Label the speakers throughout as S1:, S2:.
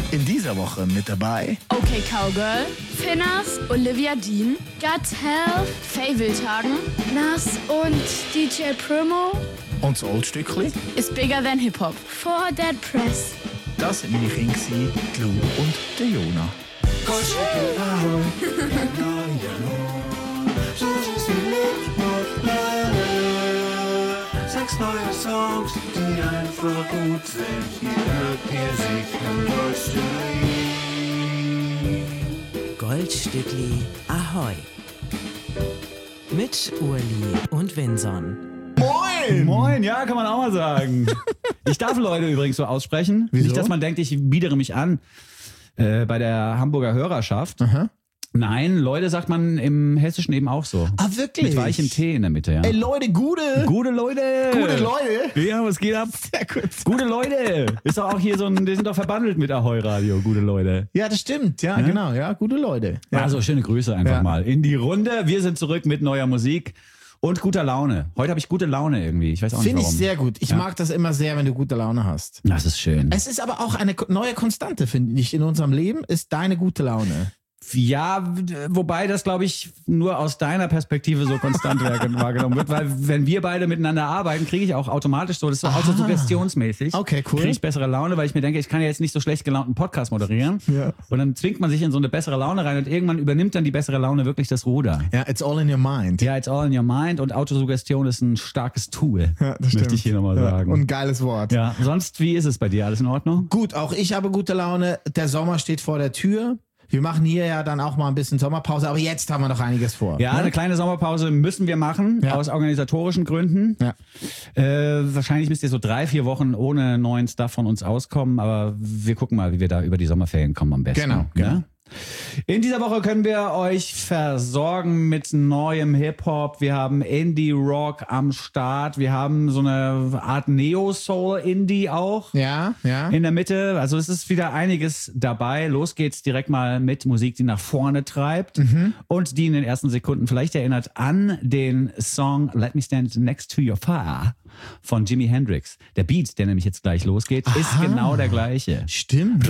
S1: In dieser Woche mit dabei
S2: Okay Cowgirl, Finners, Olivia Dean, Gut Health, Faye Wildhagen, Nas und DJ Primo.
S1: und das Oldstückli.
S2: Is bigger than Hip-Hop. For Dead Press.
S1: Das sind meine Kinder, die Lou und der Jona.
S3: Sechs neue Songs, die einfach gut sind. Hier hört ihr sie im Goldstückli.
S4: Goldstückli Ahoi. Mit Urli und Vinson.
S1: Moin!
S5: Moin, ja, kann man auch mal sagen. Ich darf Leute übrigens so aussprechen.
S1: Wieso?
S5: Nicht, dass man denkt, ich biedere mich an bei der Hamburger Hörerschaft.
S1: Aha.
S5: Nein, Leute sagt man im Hessischen eben auch so.
S1: Ah, wirklich?
S5: Mit weichem T in der Mitte, ja.
S1: Ey, Leute, gute
S5: Leute!
S1: Gute Leute?
S5: Ja, was geht ab?
S1: Sehr gut.
S5: Gute Leute! Ist doch auch hier so ein, die sind doch verbandelt mit Ahoi Radio, gute Leute.
S1: Ja, das stimmt. Ja, genau. Ja, gute Leute. Ja.
S5: Also schöne Grüße einfach
S1: Ja.
S5: mal in die Runde. Wir sind zurück mit neuer Musik und guter Laune. Heute habe ich gute Laune irgendwie. Ich weiß auch nicht
S1: Finde
S5: warum.
S1: ich sehr gut. Ich mag das immer sehr, wenn du gute Laune hast.
S5: Das ist schön.
S1: Es ist aber auch eine neue Konstante, finde ich, in unserem Leben, ist deine gute Laune.
S5: Ja, wobei das, glaube ich, nur aus deiner Perspektive so konstant wahrgenommen wird, weil wenn wir beide miteinander arbeiten, kriege ich auch automatisch so, das ist so autosuggestionsmäßig.
S1: Okay, cool.
S5: Kriege ich bessere Laune, weil ich mir denke, ich kann ja jetzt nicht so schlecht gelaunten Podcast moderieren.
S1: Ja.
S5: Und dann zwingt man sich in so eine bessere Laune rein und irgendwann übernimmt dann die bessere Laune wirklich das Ruder.
S1: Ja, it's all in your mind.
S5: Ja, it's all in your mind und Autosuggestion ist ein starkes Tool,
S1: Ja, das
S5: möchte ich hier nochmal sagen.
S1: Und ein geiles Wort.
S5: Ja, sonst, wie ist es bei dir? Alles in Ordnung?
S1: Gut, auch ich habe gute Laune. Der Sommer steht vor der Tür. Wir machen hier ja dann auch mal ein bisschen Sommerpause, aber jetzt haben wir noch einiges vor.
S5: Ja, eine kleine Sommerpause müssen wir machen,
S1: Ja.
S5: aus organisatorischen Gründen.
S1: Ja.
S5: Wahrscheinlich müsst ihr so 3-4 Wochen ohne neuen Stuff von uns auskommen, aber wir gucken mal, wie wir da über die Sommerferien kommen am besten.
S1: Genau, genau.
S5: Ne? In dieser Woche können wir euch versorgen mit neuem Hip-Hop. Wir haben Indie-Rock am Start. Wir haben so eine Art Neo-Soul-Indie auch.
S1: Ja, ja.
S5: In der Mitte, also es ist wieder einiges dabei. Los geht's direkt mal mit Musik, die nach vorne treibt und die in den ersten Sekunden vielleicht erinnert an den Song Let Me Stand Next to Your Fire von Jimi Hendrix. Der Beat, der nämlich jetzt gleich losgeht, ist genau der gleiche.
S1: Stimmt.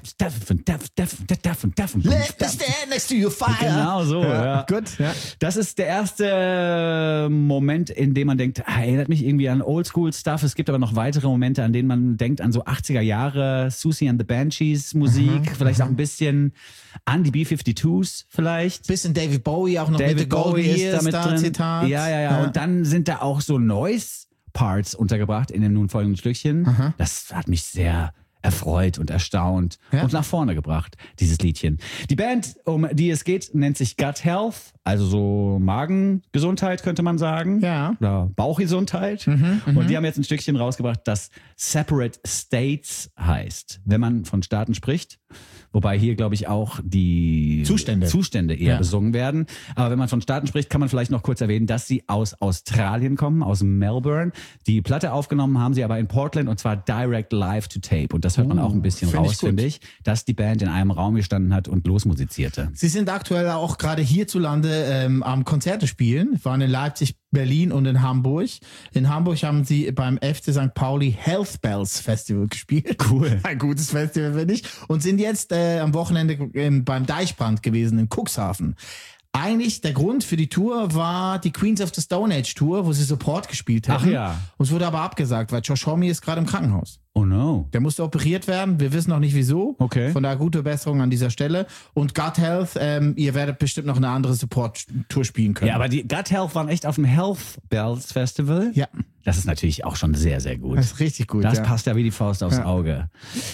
S5: Let
S1: me stand next to your fire.
S5: Genau so, ja.
S1: Gut, ja.
S5: Das ist der erste Moment, in dem man denkt, erinnert mich irgendwie an Oldschool-Stuff. Es gibt aber noch weitere Momente, an denen man denkt an so 80er Jahre Susie and the Banshees Musik, vielleicht auch ein bisschen an die B-52s vielleicht.
S1: Bisschen David Bowie auch noch mit The
S5: David
S1: Golden
S5: Bowie ist
S1: Years
S5: damit
S1: da,
S5: drin.
S1: Zitat.
S5: Ja. Und dann sind da auch so Noise-Parts untergebracht in dem nun folgenden Stückchen. Das hat mich sehr erfreut und erstaunt und nach vorne gebracht, dieses Liedchen. Die Band, um die es geht, nennt sich Gut Health, also so Magengesundheit könnte man sagen.
S1: Ja.
S5: Oder Bauchgesundheit. Und die haben jetzt ein Stückchen rausgebracht, das Separate States heißt. Wenn man von Staaten spricht, wobei hier, glaube ich, auch die Zustände eher besungen werden. Aber wenn man von Staaten spricht, kann man vielleicht noch kurz erwähnen, dass sie aus Australien kommen, aus Melbourne. Die Platte aufgenommen haben sie aber in Portland und zwar direct live to tape. Und das hört man auch ein bisschen raus, finde ich, dass die Band in einem Raum gestanden hat und losmusizierte.
S1: Sie sind aktuell auch gerade hierzulande am Konzerte spielen. Waren in Leipzig, Berlin und in Hamburg. In Hamburg haben sie beim FC St. Pauli Health Bells Festival gespielt.
S5: Cool.
S1: Ein gutes Festival, finde ich. Und sind jetzt am Wochenende beim Deichbrand gewesen in Cuxhaven. Eigentlich der Grund für die Tour war die Queens of the Stone Age Tour, wo sie Support gespielt haben.
S5: Ach ja.
S1: Und es wurde aber abgesagt, weil Josh Homme ist gerade im Krankenhaus.
S5: Oh no.
S1: Der musste operiert werden. Wir wissen noch nicht wieso.
S5: Okay.
S1: Von daher gute Besserung an dieser Stelle. Und Gut Health, ihr werdet bestimmt noch eine andere Support-Tour spielen können.
S5: Ja, aber die Gut Health waren echt auf dem Health Bells Festival.
S1: Ja.
S5: Das ist natürlich auch schon sehr, sehr gut.
S1: Das ist richtig gut.
S5: Das
S1: ja.
S5: passt ja wie die Faust aufs Auge.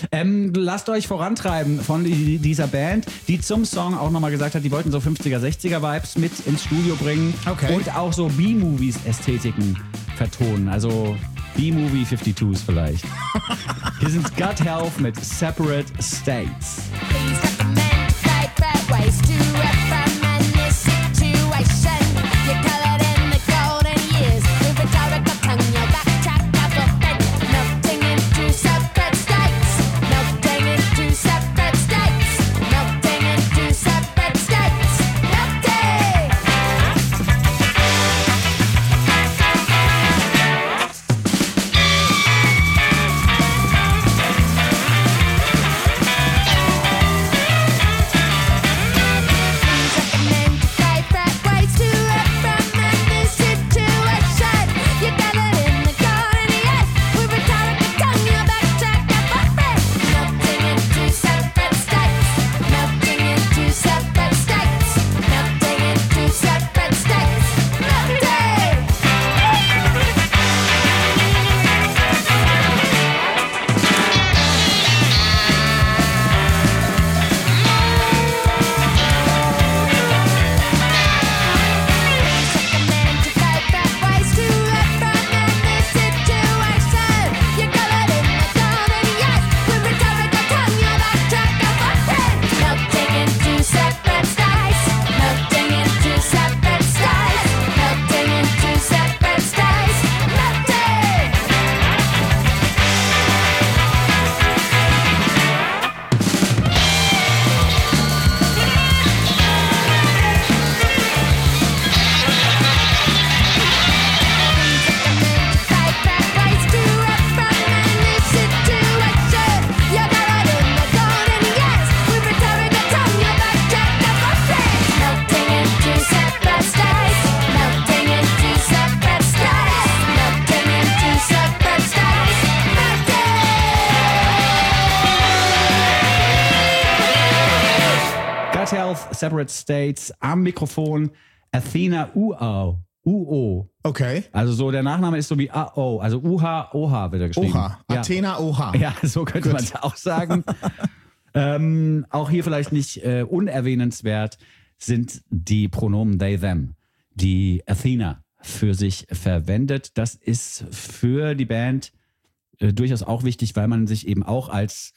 S5: Lasst euch vorantreiben von dieser Band, die zum Song auch nochmal gesagt hat, die wollten so 50er, 60er Vibes mit ins Studio bringen.
S1: Okay.
S5: Und auch so B-Movies-Ästhetiken vertonen. Also B-Movie 52s vielleicht. Hier sind Gut Health mit Separate States.
S6: Please recommend right ways to reprimand this situation. You're colored in the golden years. With a rhetorical tongue, you'll backtrack alphabet. Melting into separate states. Melting into separate states. Melting into separate states. Melting!
S5: Gut Health, Separate States, am Mikrofon Athena UO.
S1: Okay.
S5: Also so, der Nachname ist so wie AO, also UH wird er geschrieben.
S1: Oha.
S5: Ja.
S1: Athena Oha.
S5: Ja, so könnte man es auch sagen. Auch hier vielleicht nicht unerwähnenswert sind die Pronomen they, them, die Athena für sich verwendet. Das ist für die Band durchaus auch wichtig, weil man sich eben auch als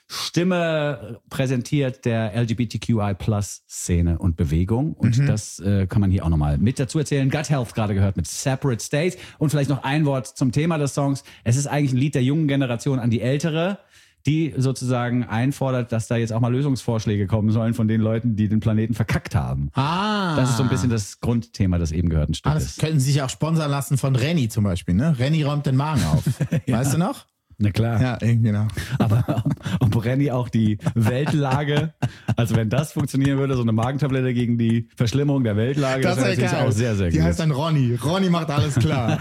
S5: Stimme präsentiert der LGBTQI+-Szene und Bewegung. Und das kann man hier auch nochmal mit dazu erzählen. Gut Health gerade gehört mit Separate States. Und vielleicht noch ein Wort zum Thema des Songs. Es ist eigentlich ein Lied der jungen Generation an die ältere, die sozusagen einfordert, dass da jetzt auch mal Lösungsvorschläge kommen sollen von den Leuten, die den Planeten verkackt haben. Das ist so ein bisschen das Grundthema des eben gehörten Stückes.
S1: Das könnten Sie sich auch sponsern lassen von Renny zum Beispiel, ne? Renny räumt den Magen auf. Weißt du noch?
S5: Na klar.
S1: Ja, genau.
S5: Aber ob Renny auch die Weltlage, also wenn das funktionieren würde, so eine Magentablette gegen die Verschlimmerung der Weltlage, das wäre natürlich auch sehr, sehr gut.
S1: Die heißt dann Ronny. Ronny macht alles klar.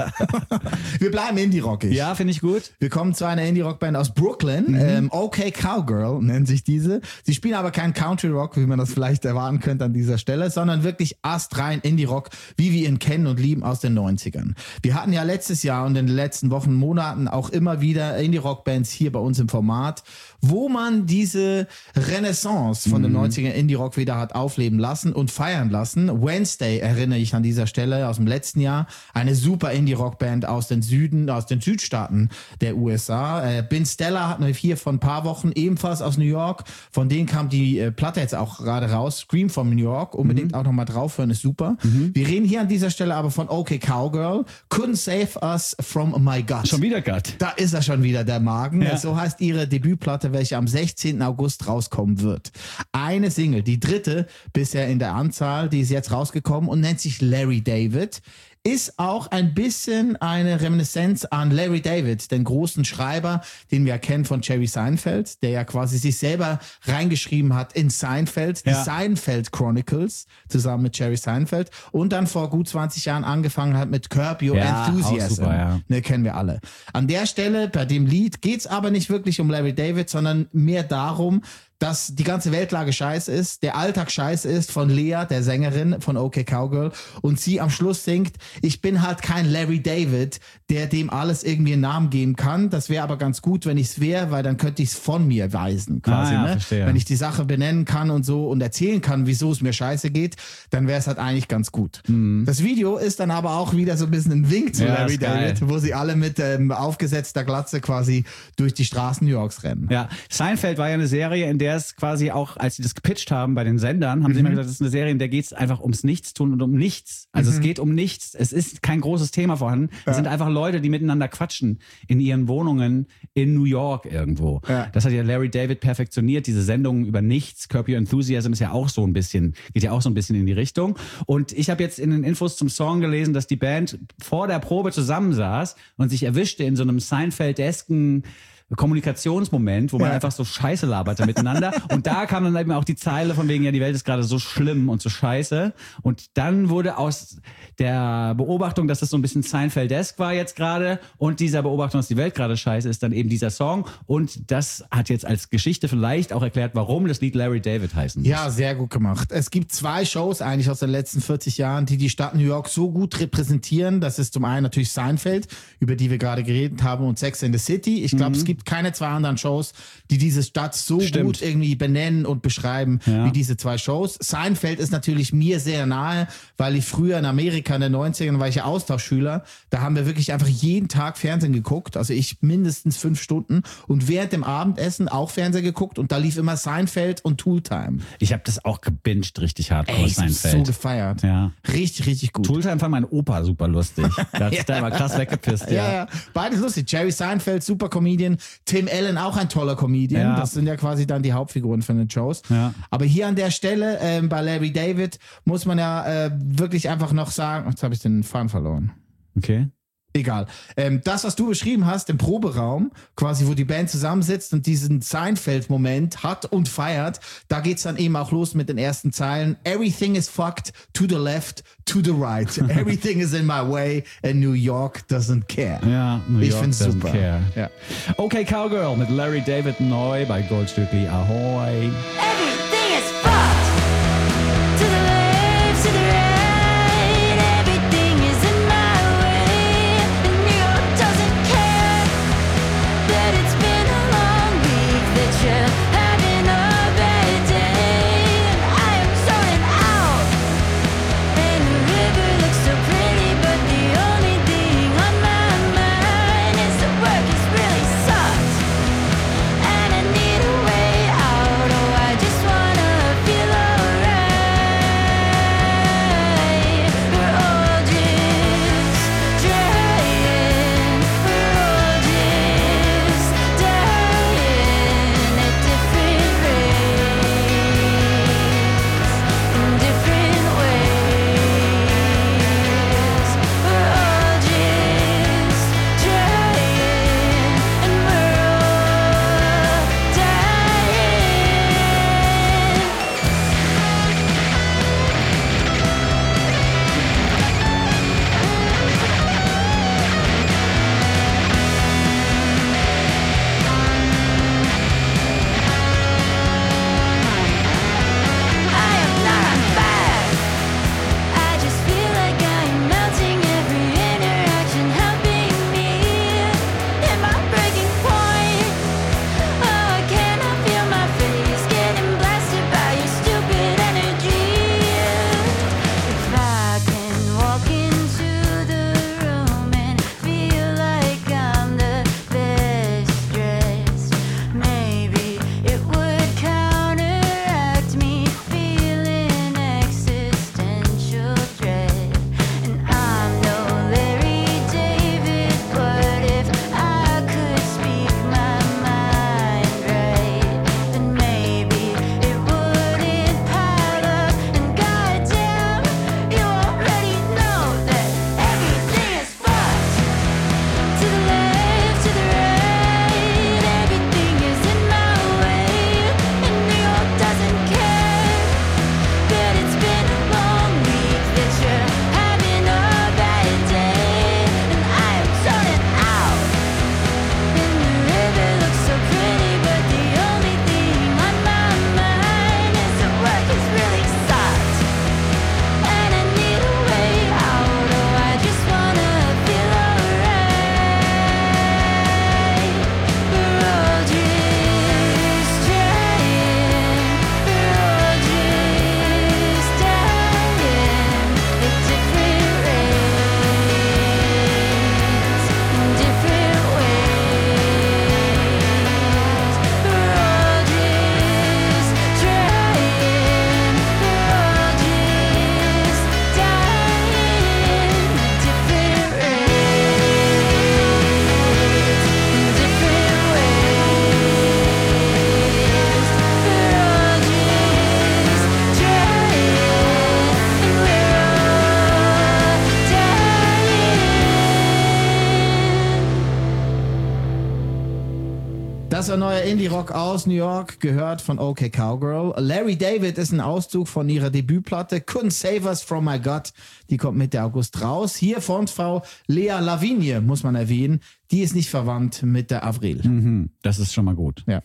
S1: Wir bleiben Indie-rockig.
S5: Ja, finde ich gut.
S1: Wir kommen zu einer Indie-Rock-Band aus Brooklyn. OK Cowgirl nennt sich diese. Sie spielen aber keinen Country-Rock, wie man das vielleicht erwarten könnte an dieser Stelle, sondern wirklich astrein Indie-Rock, wie wir ihn kennen und lieben aus den 90ern. Wir hatten ja letztes Jahr und in den letzten Wochen, Monaten auch immer wieder Indie-Rock-Bands hier bei uns im Format, wo man diese Renaissance von den 90er Indie-Rock wieder hat aufleben lassen und feiern lassen. Wednesday erinnere ich an dieser Stelle aus dem letzten Jahr. Eine super Indie-Rock-Band aus den Südstaaten der USA. Ben Stella hatten wir hier vor ein paar Wochen, ebenfalls aus New York. Von denen kam die Platte jetzt auch gerade raus. Scream from New York. Unbedingt auch nochmal draufhören, ist super. Wir reden hier an dieser Stelle aber von OK Cowgirl. Couldn't Save Us from My Gut.
S5: Schon wieder Gut.
S1: Da ist er schon wieder, der Magen.
S5: Ja.
S1: So heißt ihre Debütplatte, welche am 16. August rauskommen wird. Eine Single, die dritte bisher in der Anzahl, die ist jetzt rausgekommen und nennt sich Larry David. Ist auch ein bisschen eine Reminiszenz an Larry David, den großen Schreiber, den wir kennen von Jerry Seinfeld, der ja quasi sich selber reingeschrieben hat in Seinfeld, die Seinfeld Chronicles, zusammen mit Jerry Seinfeld, und dann vor gut 20 Jahren angefangen hat mit Curb Your Enthusiasm.
S5: Super, ja.
S1: Ne, kennen wir alle. An der Stelle, bei dem Lied, geht's aber nicht wirklich um Larry David, sondern mehr darum, dass die ganze Weltlage scheiße ist, der Alltag scheiße ist von Lea, der Sängerin von OK Cowgirl, und sie am Schluss singt, ich bin halt kein Larry David, der dem alles irgendwie einen Namen geben kann. Das wäre aber ganz gut, wenn ich es wäre, weil dann könnte ich es von mir weisen, quasi. Ne?
S5: Verstehe.
S1: Wenn ich die Sache benennen kann und so und erzählen kann, wieso es mir scheiße geht, dann wäre es halt eigentlich ganz gut. Das Video ist dann aber auch wieder so ein bisschen ein Wink zu Larry David, wo sie alle mit aufgesetzter Glatze quasi durch die Straßen New Yorks rennen.
S5: Ja, Seinfeld war ja eine Serie, in der es quasi auch, als sie das gepitcht haben bei den Sendern, haben sie immer gesagt, das ist eine Serie, in der geht es einfach ums Nichtstun und um nichts. Also es geht um nichts. Es ist kein großes Thema vorhanden. Es sind einfach Leute, die miteinander quatschen in ihren Wohnungen in New York irgendwo.
S1: Ja.
S5: Das hat ja Larry David perfektioniert, diese Sendungen über nichts. Curb Your Enthusiasm ist ja auch so ein bisschen, geht ja auch so ein bisschen in die Richtung. Und ich habe jetzt in den Infos zum Song gelesen, dass die Band vor der Probe zusammensaß und sich erwischte in so einem Seinfeld-esken Kommunikationsmoment, wo man einfach so Scheiße laberte miteinander. Und da kam dann eben auch die Zeile von wegen, ja, die Welt ist gerade so schlimm und so scheiße. Und dann wurde aus der Beobachtung, dass das so ein bisschen Seinfeldesk war jetzt gerade, und dieser Beobachtung, dass die Welt gerade scheiße ist, dann eben dieser Song. Und das hat jetzt als Geschichte vielleicht auch erklärt, warum das Lied Larry David heißen muss.
S1: Ja, sehr gut gemacht. Es gibt 2 Shows eigentlich aus den letzten 40 Jahren, die die Stadt New York so gut repräsentieren. Das ist zum einen natürlich Seinfeld, über die wir gerade geredet haben, und Sex and the City. Ich glaube, es gibt keine 2 anderen Shows, die diese Stadt so gut irgendwie benennen und beschreiben wie diese 2 Shows. Seinfeld ist natürlich mir sehr nahe, weil ich früher in Amerika in den 90ern war ich ja Austauschschüler. Da haben wir wirklich einfach jeden Tag Fernsehen geguckt. Also ich mindestens 5 Stunden, und während dem Abendessen auch Fernsehen geguckt, und da lief immer Seinfeld und Tooltime.
S5: Ich habe das auch gebinged, richtig hardcore,
S1: Ich hab's
S5: Seinfeld.
S1: so gefeiert.
S5: Ja.
S1: Richtig, richtig gut.
S5: Tooltime fand mein Opa super lustig. Der hat sich da immer krass weggepisst.
S1: Ja, beides lustig. Jerry Seinfeld, super Comedian. Tim Allen, auch ein toller Comedian.
S5: Ja.
S1: Das sind ja quasi dann die Hauptfiguren von den Shows.
S5: Ja.
S1: Aber hier an der Stelle, bei Larry David, muss man ja wirklich einfach noch sagen, jetzt habe ich den Faden verloren.
S5: Okay.
S1: Egal. Das, was du beschrieben hast, im Proberaum, quasi, wo die Band zusammensitzt und diesen Seinfeld-Moment hat und feiert, da geht's dann eben auch los mit den ersten Zeilen. Everything is fucked to the left, to the right. Everything is in my way and New York doesn't care.
S5: Ja, New
S1: Ich
S5: York
S1: find's
S5: doesn't
S1: super.
S5: care.
S1: Ja.
S5: Okay, Cowgirl mit Larry David neu bei Goldstückli. Ahoy.
S6: Everything is fucked.
S1: Indie-Rock aus New York, gehört von OK Cowgirl. Larry David ist ein Auszug von ihrer Debütplatte Couldn't Save Us From My God. Die kommt Mitte August raus. Hier Frontfrau Lea Lavigne, muss man erwähnen. Die ist nicht verwandt mit der Avril.
S5: Das ist schon mal gut.
S1: Ja.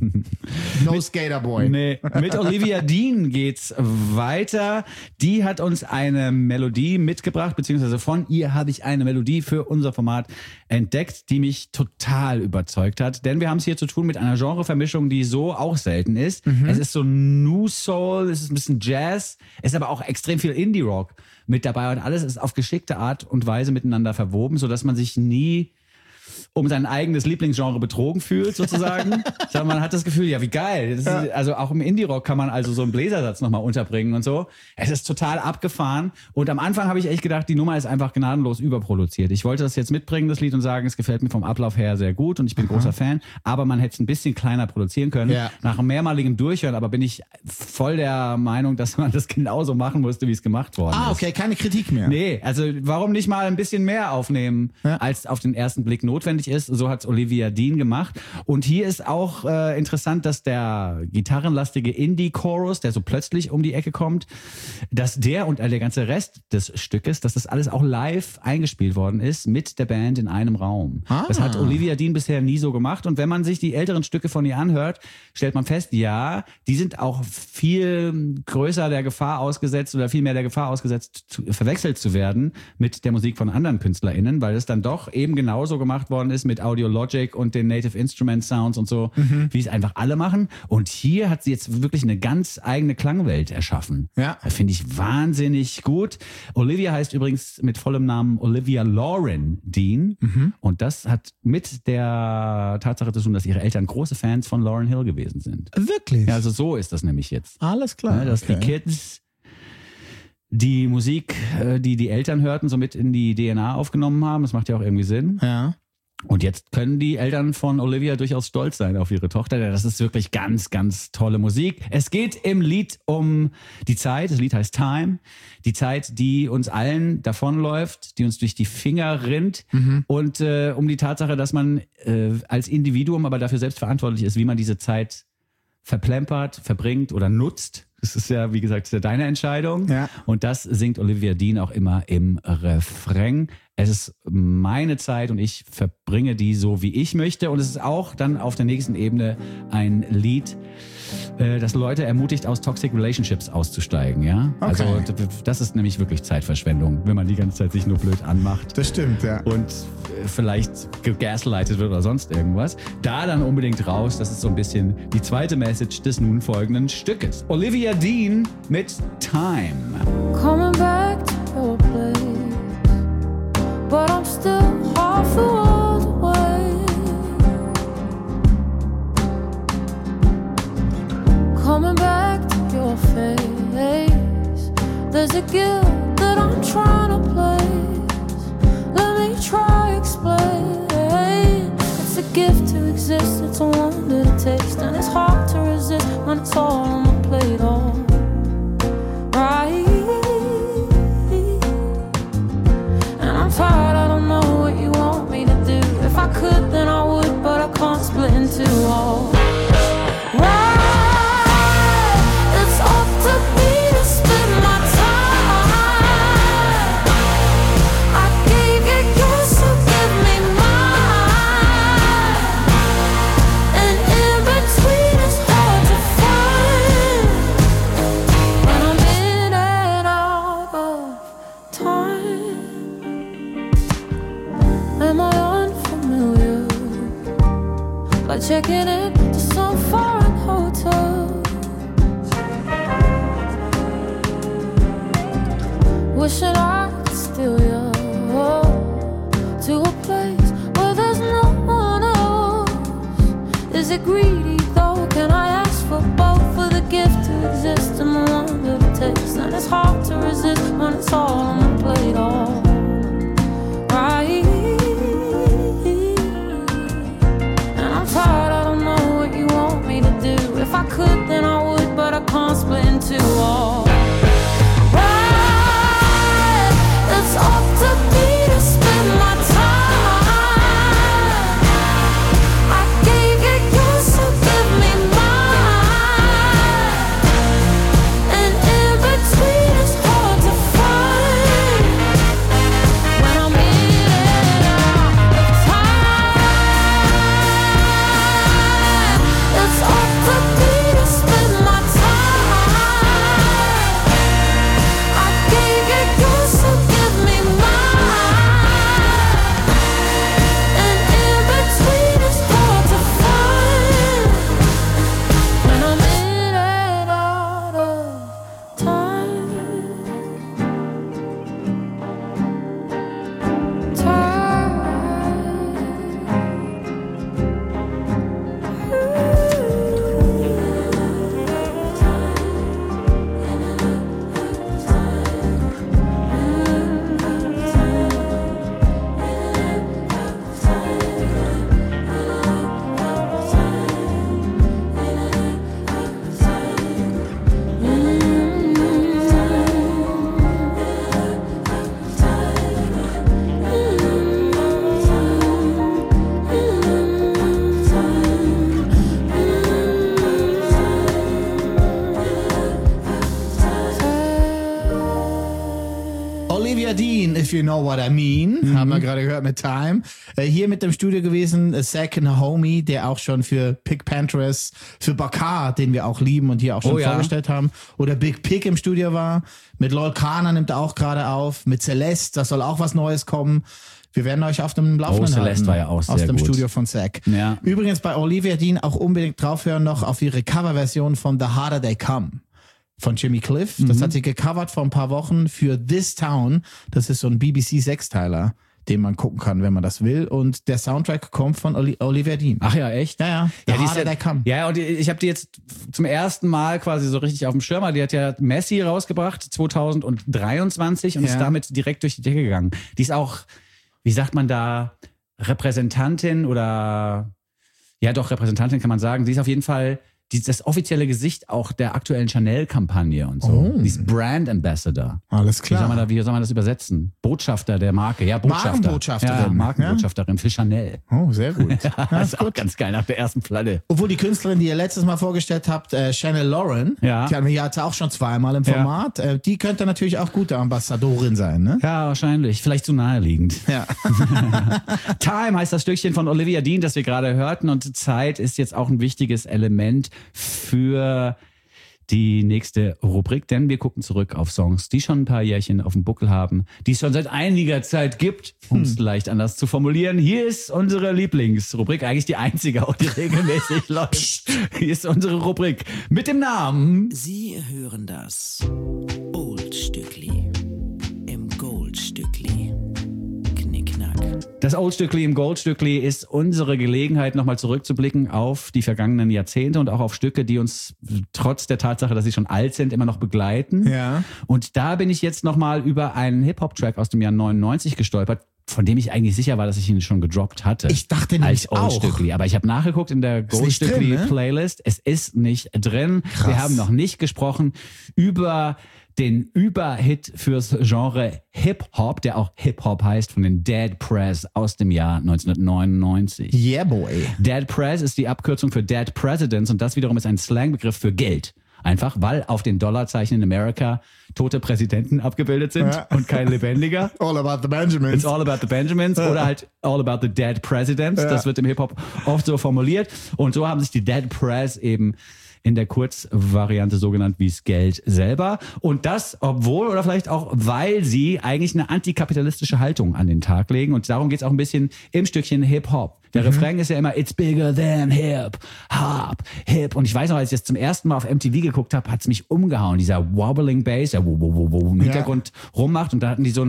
S1: No Skater Boy.
S5: Nee, mit Olivia Dean geht's weiter. Die hat uns eine Melodie mitgebracht, beziehungsweise von ihr habe ich eine Melodie für unser Format entdeckt, die mich total überzeugt hat. Denn wir haben es hier zu tun mit einer Genrevermischung, die so auch selten ist. Es ist so New Soul, es ist ein bisschen Jazz, es ist aber auch extrem viel Indie-Rock mit dabei und alles ist auf geschickte Art und Weise miteinander verwoben, sodass man sich nie um sein eigenes Lieblingsgenre betrogen fühlt, sozusagen. Man hat das Gefühl, ja, wie geil. Das ist, also auch im Indie-Rock kann man also so einen Bläsersatz nochmal unterbringen und so. Es ist total abgefahren. Und am Anfang habe ich echt gedacht, die Nummer ist einfach gnadenlos überproduziert. Ich wollte das jetzt mitbringen, das Lied, und sagen, es gefällt mir vom Ablauf her sehr gut und ich bin großer Fan. Aber man hätte es ein bisschen kleiner produzieren können.
S1: Ja.
S5: Nach mehrmaligem Durchhören aber bin ich voll der Meinung, dass man das genauso machen musste, wie es gemacht worden ist.
S1: Okay, keine Kritik mehr.
S5: Nee, also warum nicht mal ein bisschen mehr aufnehmen, als auf den ersten Blick notwendig ist. So hat Olivia Dean gemacht. Und hier ist auch interessant, dass der gitarrenlastige Indie-Chorus, der so plötzlich um die Ecke kommt, dass der und der ganze Rest des Stückes, dass das alles auch live eingespielt worden ist mit der Band in einem Raum. Das hat Olivia Dean bisher nie so gemacht. Und wenn man sich die älteren Stücke von ihr anhört, stellt man fest, ja, die sind auch viel größer der Gefahr ausgesetzt oder viel mehr der Gefahr ausgesetzt, verwechselt zu werden mit der Musik von anderen KünstlerInnen, weil es dann doch eben genauso gemacht worden ist mit Audio Logic und den Native Instrument Sounds und so, wie es einfach alle machen. Und hier hat sie jetzt wirklich eine ganz eigene Klangwelt erschaffen.
S1: Ja.
S5: Das finde ich wahnsinnig gut. Olivia heißt übrigens mit vollem Namen Olivia Lauren Dean. Und das hat mit der Tatsache zu tun, dass ihre Eltern große Fans von Lauryn Hill gewesen sind.
S1: Wirklich?
S5: Ja, also so ist das nämlich jetzt.
S1: Alles klar.
S5: Ja, dass die Kids die Musik, die die Eltern hörten, so mit in die DNA aufgenommen haben. Das macht ja auch irgendwie Sinn.
S1: Ja.
S5: Und jetzt können die Eltern von Olivia durchaus stolz sein auf ihre Tochter. Das ist wirklich ganz, ganz tolle Musik. Es geht im Lied um die Zeit. Das Lied heißt Time. Die Zeit, die uns allen davonläuft, die uns durch die Finger rinnt. Und um die Tatsache, dass man als Individuum aber dafür selbst verantwortlich ist, wie man diese Zeit verplempert, verbringt oder nutzt. Das ist ja, wie gesagt, ist ja deine Entscheidung.
S1: Ja.
S5: Und das singt Olivia Dean auch immer im Refrain. Es ist meine Zeit und ich verbringe die so, wie ich möchte. Und es ist auch dann auf der nächsten Ebene ein Lied, das Leute ermutigt, aus Toxic Relationships auszusteigen. Ja?
S1: Okay.
S5: Also das ist nämlich wirklich Zeitverschwendung, wenn man die ganze Zeit sich nur blöd anmacht.
S1: Das stimmt, ja.
S5: Und vielleicht gegaslightet wird oder sonst irgendwas. Da dann unbedingt raus. Das ist so ein bisschen die zweite Message des nun folgenden Stückes. Olivia Dean mit Time.
S6: Coming back to your place, but I'm still half the world away. Coming back to your face, there's a guilt that I'm trying to place. Let me try explain. It's a gift to exist, it's a wonder to taste, and it's hard to resist when it's all on my plate. All right. I'm tired, I don't know what you want me to do. If I could, then I would, but I can't split in two. All right, it's up to me to spend my time. I gave you yours, so give me mine. And in between it's hard to find when I'm in and out of time. Am I unfamiliar? Like checking in to some foreign hotel. Wishing I could steal you to a place where there's no one else. Is it greedy though? Can I ask for both? For the gift to exist and the wonder to taste. And it's hard to resist when it's all on the plate. All right. And I'm tired, I don't know what you want me to do. If I could, then I would, but I can't split in two. All right, it's up to me to spend my time. I gave you yours, so give me
S1: If You Know What I Mean, haben wir gerade gehört mit Time. Hier mit dem Studio gewesen, Second Homie, der auch schon für Pink Panthers, für Bakar, den wir auch lieben und hier auch schon vorgestellt haben, oder Big Pig im Studio war. Mit Lol Kana nimmt er auch gerade auf. Mit Celeste, das soll auch was Neues kommen. Wir werden euch auf dem Laufenden halten.
S5: Celeste war ja auch sehr
S1: aus dem
S5: gut.
S1: Studio von Zack.
S5: Ja.
S1: Übrigens bei Olivia Dean auch unbedingt draufhören noch auf ihre Coverversion von The Harder They Come von Jimmy Cliff. Das hat sie gecovert vor ein paar Wochen für This Town. Das ist so ein BBC-Sechsteiler, den man gucken kann, wenn man das will. Und der Soundtrack kommt von Olivia Dean.
S5: Ach ja, echt?
S1: Ja. The
S5: die ist
S1: Harder They Come.
S5: Ja, und ich habe die jetzt zum ersten Mal quasi so richtig auf dem Schirm. Die hat ja Messi rausgebracht 2023 und ist damit direkt durch die Decke gegangen. Die ist auch, wie sagt man da, Repräsentantin oder, ja doch, Repräsentantin kann man sagen. Sie ist auf jeden Fall das offizielle Gesicht auch der aktuellen Chanel-Kampagne und so.
S1: Oh.
S5: Die ist Brand Ambassador.
S1: Alles klar.
S5: Wie soll man das übersetzen? Botschafter der Marke. Ja, Botschafter.
S1: Markenbotschafterin.
S5: Ja, Markenbotschafterin für Chanel.
S1: Oh, sehr gut.
S5: Ja, das ist auch ganz geil nach der ersten Platte.
S1: Obwohl die Künstlerin, die ihr letztes Mal vorgestellt habt, Chanel Lauren, die hatten wir ja auch schon zweimal im Format, die könnte natürlich auch gute Ambassadorin sein, ne?
S5: Ja, wahrscheinlich. Vielleicht zu naheliegend.
S1: Ja.
S5: Time heißt das Stückchen von Olivia Dean, das wir gerade hörten. Und Zeit ist jetzt auch ein wichtiges Element für die nächste Rubrik, denn wir gucken zurück auf Songs, die schon ein paar Jährchen auf dem Buckel haben, die es schon seit einiger Zeit gibt, um es leicht anders zu formulieren. Hier ist unsere Lieblingsrubrik, eigentlich die einzige, auch die regelmäßig läuft. Hier ist unsere Rubrik mit dem Namen
S4: Sie hören das Oldstückli im Goldstückli. Knickknack.
S5: Das Oldstückli im Goldstückli ist unsere Gelegenheit, nochmal zurückzublicken auf die vergangenen Jahrzehnte und auch auf Stücke, die uns trotz der Tatsache, dass sie schon alt sind, immer noch begleiten.
S1: Ja.
S5: Und da bin ich jetzt nochmal über einen Hip-Hop-Track aus dem Jahr 99 gestolpert, von dem ich eigentlich sicher war, dass ich ihn schon gedroppt hatte.
S1: Ich dachte nämlich
S5: als Oldstückli. Aber ich habe nachgeguckt in der Goldstückli-Playlist. Es ist nicht drin.
S1: Krass.
S5: Wir haben noch nicht gesprochen über den Überhit fürs Genre Hip-Hop, der auch Hip-Hop heißt, von den Dead Prez aus dem Jahr 1999.
S1: Yeah, boy.
S5: Dead Prez ist die Abkürzung für Dead Presidents und das wiederum ist ein Slangbegriff für Geld. Einfach, weil auf den Dollarzeichen in Amerika tote Präsidenten abgebildet sind und kein lebendiger.
S1: All about the Benjamins.
S5: It's all about the Benjamins oder halt all about the dead presidents.
S1: Ja.
S5: Das wird im Hip-Hop oft so formuliert. Und so haben sich die Dead Prez eben in der Kurzvariante so genannt wie das Geld selber. Und das, obwohl oder vielleicht auch, weil sie eigentlich eine antikapitalistische Haltung an den Tag legen. Und darum geht es auch ein bisschen im Stückchen Hip-Hop. Der Refrain ist ja immer, it's bigger than hip, hop, hip. Und ich weiß noch, als ich das zum ersten Mal auf MTV geguckt habe, hat es mich umgehauen. Dieser wobbling Bass, der im Hintergrund rummacht. Und da hatten die so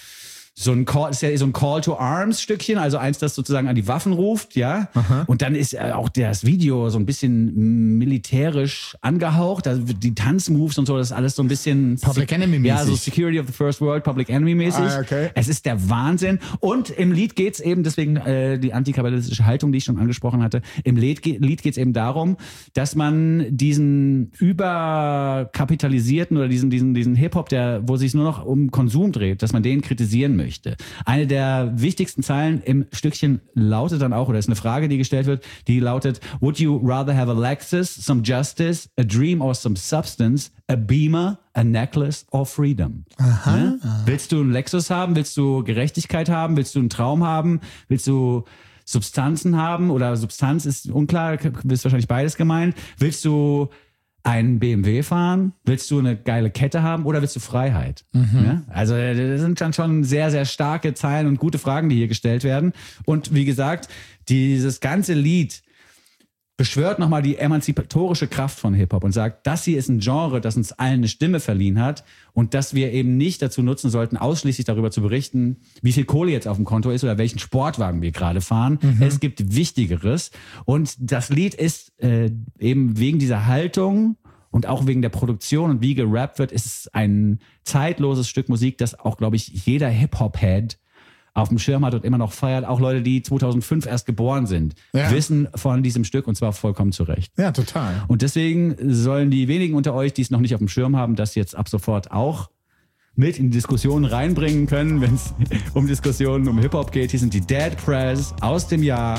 S5: ein Call, ist ja so ein Call to Arms Stückchen, also eins, das sozusagen an die Waffen ruft, ja. Aha. Und dann ist auch das Video so ein bisschen militärisch angehaucht, also die Tanzmoves und so, das ist alles so ein bisschen
S1: Public Enemy mäßig.
S5: Ja, so Security of the First World, Public Enemy mäßig.
S1: Ah, okay.
S5: Es ist der Wahnsinn. Und im Lied geht's eben, deswegen die antikapitalistische Haltung, die ich schon angesprochen hatte, im Lied geht's eben darum, dass man diesen überkapitalisierten oder diesen Hip-Hop, wo sich nur noch um Konsum dreht, dass man den kritisieren möchte. Eine der wichtigsten Zeilen im Stückchen lautet dann auch, oder ist eine Frage, die gestellt wird, die lautet, would you rather have a Lexus, some justice, a dream or some substance, a beamer, a necklace or freedom?
S1: Aha.
S5: Ne? Willst du einen Lexus haben? Willst du Gerechtigkeit haben? Willst du einen Traum haben? Willst du Substanzen haben? Oder Substanz ist unklar, ist wahrscheinlich beides gemeint. Willst du einen BMW fahren? Willst du eine geile Kette haben oder willst du Freiheit? Ja? Also das sind dann schon sehr, sehr starke Zeilen und gute Fragen, die hier gestellt werden. Und wie gesagt, dieses ganze Lied beschwört nochmal die emanzipatorische Kraft von Hip-Hop und sagt, das hier ist ein Genre, das uns allen eine Stimme verliehen hat und dass wir eben nicht dazu nutzen sollten, ausschließlich darüber zu berichten, wie viel Kohle jetzt auf dem Konto ist oder welchen Sportwagen wir gerade fahren. Es gibt Wichtigeres und das Lied ist eben wegen dieser Haltung und auch wegen der Produktion und wie gerappt wird, ist es ein zeitloses Stück Musik, das auch, glaube ich, jeder Hip-Hop-Head auf dem Schirm hat und immer noch feiert. Auch Leute, die 2005 erst geboren sind, wissen von diesem Stück und zwar vollkommen zu Recht.
S1: Ja, total.
S5: Und deswegen sollen die wenigen unter euch, die es noch nicht auf dem Schirm haben, das jetzt ab sofort auch mit in die Diskussion reinbringen können, wenn es um Diskussionen um Hip-Hop geht. Hier sind die Dead Prez aus dem Jahr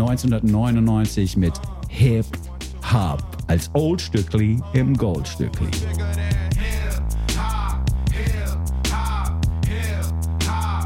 S5: 1999 mit Hip-Hop als Oldstückli im Goldstückli.
S3: Bigger than hip hop, hip hop, hip hop.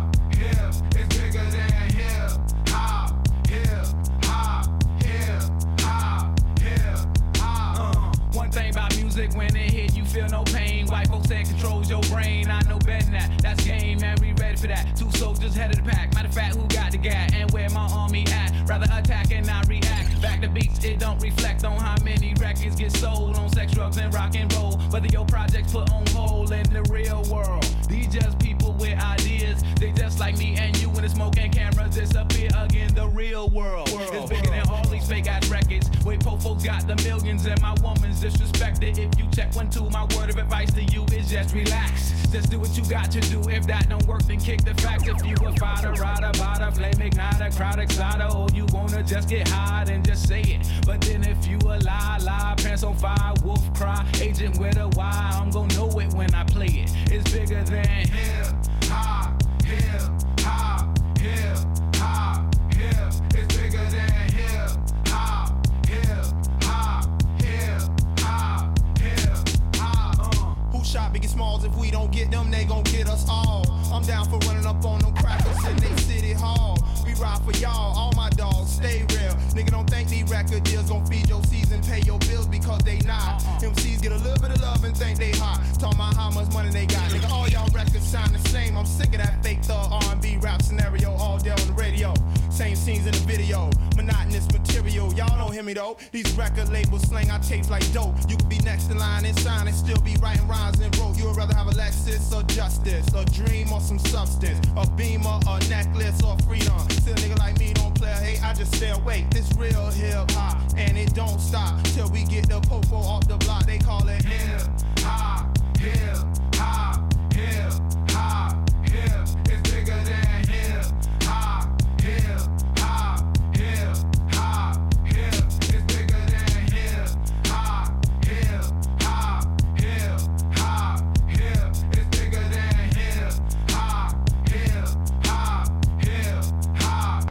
S7: music when it hit, you feel no pain. White folks that controls your brain. I know better than that. That's game, man. We ready for that. 2 soldiers head of the pack. Matter of fact, who got the gat and where my army at? Rather attack and not react. Back to beats, it don't reflect on how many records get sold on sex, drugs, and rock and roll. Whether your projects put on hold in the real world. These just people with ideas. They just like me and you when the smoke and cameras disappear again. The real world is bigger than all these fake ass records. Wait, po folks got the millions and my woman's disrespected. If you check 1, 2, my word of advice to you is just relax. Just do what you got to do. If that don't work, then kick the facts. If you a fighter, rider, bada, flame igniter, crowd exciter, or you wanna just get high and just say it. But then if you a lie, pants on fire, wolf cry, agent with a Y, I'm gonna know it when I play it. It's bigger than hip hop, hip hop, hip hop, hip. It's bigger than hip hop, hip hop, hip hop, hip hop.
S8: Who shot Biggie Smalls? If we don't get them, they gon' get us all. I'm down for running up on them crackers in they city hall. We ride for y'all, all my dogs, stay real. Nigga, don't think these record deals gon' feed your season, pay your bills because they not. MCs get a little bit of love and think they hot. Talking about how much money they got. Nigga, all y'all records sound the same. I'm sick of that fake thug R&B rap scenario all day on the radio. Same scenes in the video, monotonous material. Y'all don't hear me though. These record labels slang our tapes like dope. You could be next in line and sign and still be writing rhymes and wrote. You would rather have a Lexus or justice, a dream or some substance, a beamer, a necklace or freedom. Still a nigga like me don't play, hey, I just stay awake. This real hip hop and it don't stop till we get the popo off the block. They call it hip hop, hip hop, hip hop, hip. It's bigger than hip hop, hip hop, hip hop, hip. It's bigger than hip hop, hip hop, hip hop, hip. It's bigger than hip hop, hip hop, hip hop.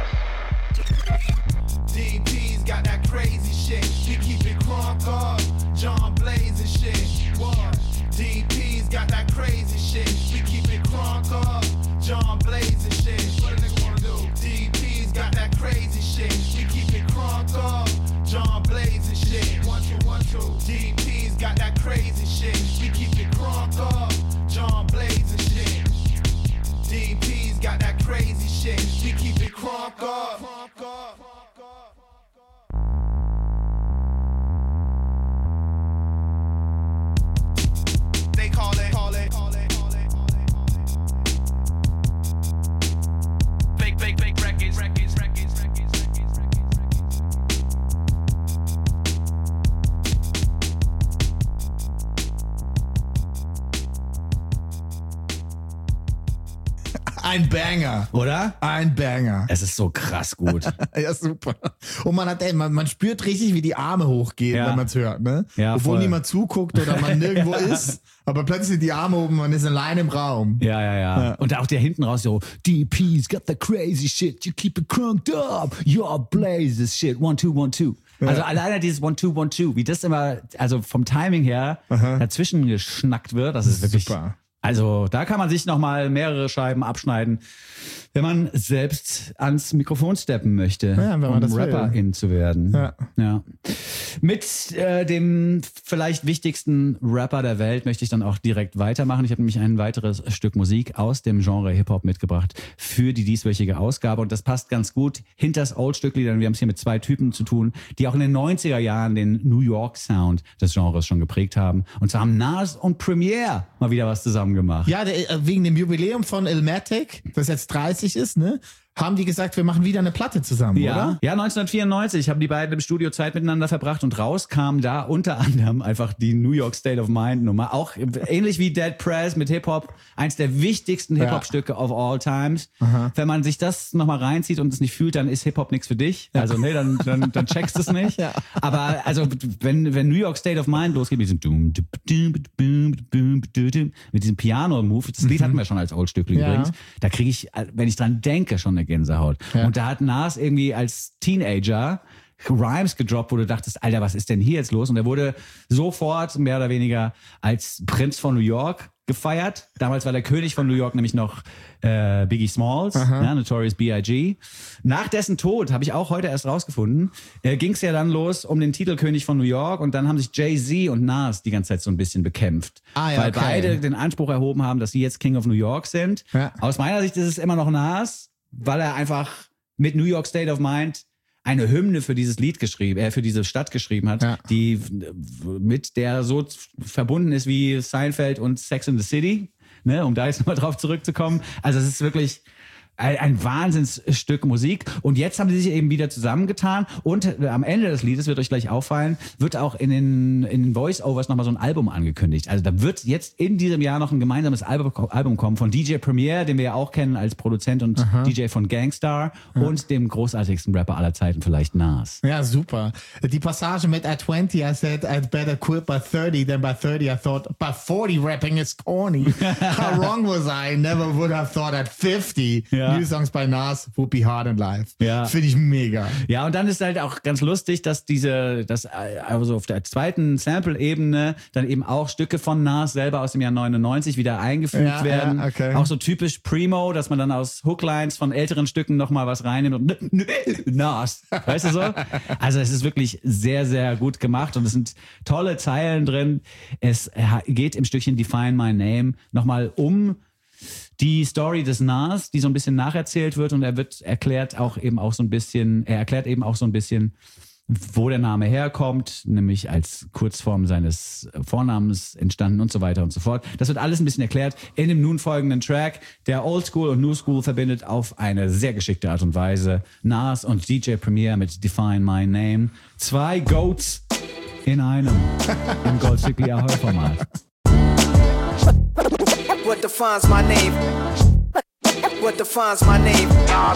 S8: DP's got that crazy shit. We keep it crunk up, John Blaze and shit. What? DP's got that crazy shit. We keep it crunk up, John Blaze and shit. What a nigga wanna do? DP's got that crazy shit. We keep it crunk up, John Blaze and shit. 1, 2, 1, 2. DP's got that crazy shit. We keep it crunk up, John Blaze and shit. DP's got that crazy shit. We keep it crunk up. They call it fake records.
S1: Ein Banger.
S5: Oder?
S1: Ein Banger.
S5: Es ist so krass gut.
S1: Ja, super. Und man spürt richtig, wie die Arme hochgehen,
S5: Ja.
S1: wenn man es hört, ne?
S5: Ja,
S1: Obwohl
S5: voll.
S1: niemand zuguckt oder man nirgendwo ist, aber plötzlich sind die Arme oben, man ist allein im Raum.
S5: Ja. Und auch der hinten raus so, DP's got the crazy shit, you keep it crunked up, your blaze this shit, 1, 2, 1, 2. Also alleine dieses 1, 2, 1, 2, wie das immer, also vom Timing her dazwischen geschnackt wird, das ist wirklich
S1: Super.
S5: Also da kann man sich nochmal mehrere Scheiben abschneiden, wenn man selbst ans Mikrofon steppen möchte,
S1: Ja, wenn man
S5: um
S1: das will.
S5: Rapperin zu werden.
S1: Ja.
S5: Mit dem vielleicht wichtigsten Rapper der Welt möchte ich dann auch direkt weitermachen. Ich habe nämlich ein weiteres Stück Musik aus dem Genre Hip-Hop mitgebracht für die dieswöchige Ausgabe. Und das passt ganz gut hinters Old-Stückli, denn wir haben es hier mit 2 Typen zu tun, die auch in den 90er Jahren den New York Sound des Genres schon geprägt haben. Und zwar haben Nas und Premier mal wieder was zusammen gemacht.
S1: Ja, wegen dem Jubiläum von Illmatic, das jetzt 30 ist, ne? Haben die gesagt, wir machen wieder eine Platte zusammen, oder?
S5: Ja, 1994 haben die beiden im Studio Zeit miteinander verbracht und raus kam da unter anderem einfach die New York State of Mind Nummer. Auch ähnlich wie Dead Prez mit Hip-Hop, eins der wichtigsten Hip-Hop-Stücke of all times. Wenn man sich das nochmal reinzieht und es nicht fühlt, dann ist Hip-Hop nichts für dich. Also nee, dann checkst du es nicht.
S1: Ja.
S5: Aber also wenn New York State of Mind losgeht mit diesem Piano-Move, das Lied hatten wir schon als Old-Stückli übrigens, da kriege ich, wenn ich dran denke, schon eine Gänsehaut.
S1: Ja.
S5: Und da hat Nas irgendwie als Teenager Rhymes gedroppt, wo du dachtest, Alter, was ist denn hier jetzt los? Und er wurde sofort mehr oder weniger als Prinz von New York gefeiert. Damals war der König von New York nämlich noch Biggie Smalls, ja, Notorious B.I.G. Nach dessen Tod, habe ich auch heute erst rausgefunden, ging es ja dann los um den Titel König von New York und dann haben sich Jay-Z und Nas die ganze Zeit so ein bisschen bekämpft. Weil beide den Anspruch erhoben haben, dass sie jetzt King of New York sind. Ja. Aus meiner Sicht ist es immer noch Nas, weil er einfach mit New York State of Mind eine Hymne für dieses Lied geschrieben, für diese Stadt geschrieben hat, die mit der so verbunden ist wie Seinfeld und Sex in the City, ne, um da jetzt nochmal drauf zurückzukommen. Also es ist wirklich ein Wahnsinnsstück Musik. Und jetzt haben sie sich eben wieder zusammengetan und am Ende des Liedes, wird euch gleich auffallen, wird auch in den Voice-Overs nochmal so ein Album angekündigt. Also da wird jetzt in diesem Jahr noch ein gemeinsames Album kommen von DJ Premier, den wir ja auch kennen als Produzent und DJ von Gangstar und dem großartigsten Rapper aller Zeiten, vielleicht Nas.
S1: Ja, super. Die Passage mit at 20, I said I'd better quit by 30 than by 30 I thought by 40 rapping is corny. How wrong was I? Never would have thought at 50. Ja. New songs by Nas would be hard in life. Ja. Finde ich mega.
S5: Ja, und dann ist halt auch ganz lustig, dass also auf der zweiten Sample-Ebene dann eben auch Stücke von Nas selber aus dem Jahr 99 wieder eingefügt werden. Ja, okay. Auch so typisch Primo, dass man dann aus Hooklines von älteren Stücken nochmal was reinnimmt und Nas. Weißt du so? Also es ist wirklich sehr, sehr gut gemacht und es sind tolle Zeilen drin. Es geht im Stückchen Define My Name nochmal um die Story des Nas, die so ein bisschen nacherzählt wird und er erklärt eben auch so ein bisschen, wo der Name herkommt, nämlich als Kurzform seines Vornamens entstanden und so weiter und so fort. Das wird alles ein bisschen erklärt in dem nun folgenden Track, der Old School und New School verbindet auf eine sehr geschickte Art und Weise. Nas und DJ Premier mit Define My Name. 2 Goats in einem im Goldstückli Ahoi-Format.
S9: What defines my name? What defines my name?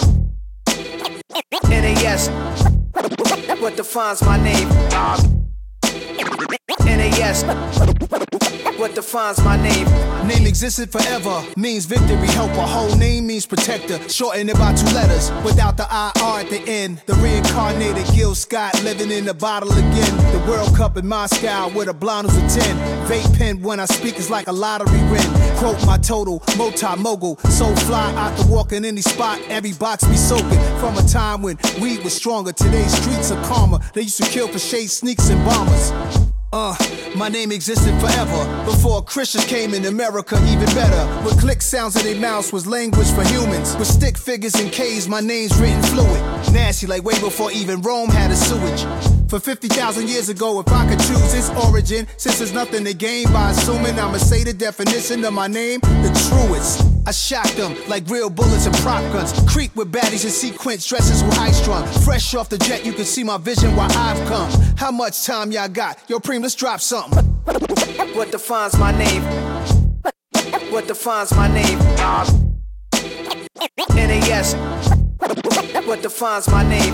S9: NAS. What defines my name? NAS. What defines my name?
S8: Name existed forever, means victory, helper. Whole name means protector, shorten it by 2 letters. Without the IR at the end, the reincarnated Gil Scott living in the bottle again. The World Cup in Moscow with a blonde who's a 10. Vape pen when I speak is like a lottery win. Quote my total, multi-mogul, so fly out the walk in any spot. Every box be soaking from a time when weed was stronger. Today's streets are calmer. They used to kill for shade sneaks and bombers. My name existed forever before Christians came in America, even better. With click sounds in their mouths was language for humans. With stick figures and K's, my name's written fluid. Nasty like way before even Rome had a sewage. For 50,000 years ago, if I could choose its origin, since there's nothing to gain by assuming I'ma say the definition of my name, the truest. I shot them like real bullets and prop guns. Creep with baddies and sequence dresses with high strung. Fresh off the jet, you can see my vision where I've come. How much time y'all got? Yo, Preem, let's drop something.
S9: What defines my name? What defines my name? NAS. What defines my name?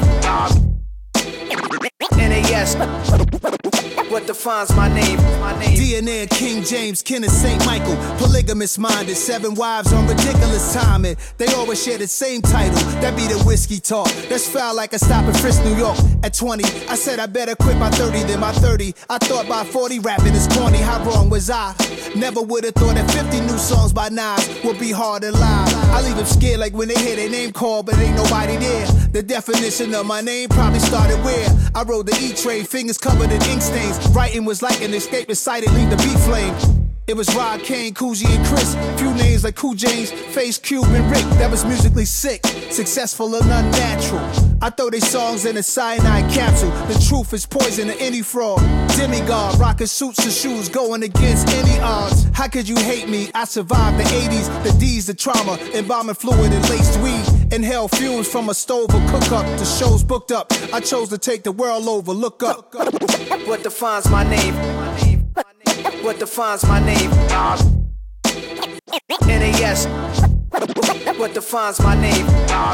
S9: NAS. What defines my name?
S8: DNA of King James, kin of St. Michael. Polygamous minded, 7 wives on ridiculous timing. They always share the same title, that be the whiskey talk. That's foul like a stop in Frisk, New York. At 20, I said I better quit by 30 than by 30. I thought by 40 rapping is corny, how wrong was I? Never would've thought that 50 new songs by Nas would be hard to live. I leave them scared like when they hear their name called, but ain't nobody there. The definition of my name probably started where I rode the E-Trade, fingers covered in ink stains. Writing was like an escape excited, leave the beat flame. It was Rod, Kane, Coogee, and Chris. Few names like Cool James, Face, Cube, and Rick. That was musically sick, successful and unnatural. I throw they songs in a cyanide capsule. The truth is poison to any fraud. Demigod, rocking suits and shoes, going against any odds. How could you hate me? I survived the 80s, the D's, the trauma, embalming fluid and laced weed. Inhale fumes from a stove or cook up. The show's booked up. I chose to take the world over. Look up.
S9: What defines my name? What defines my name? NAS. What defines my name?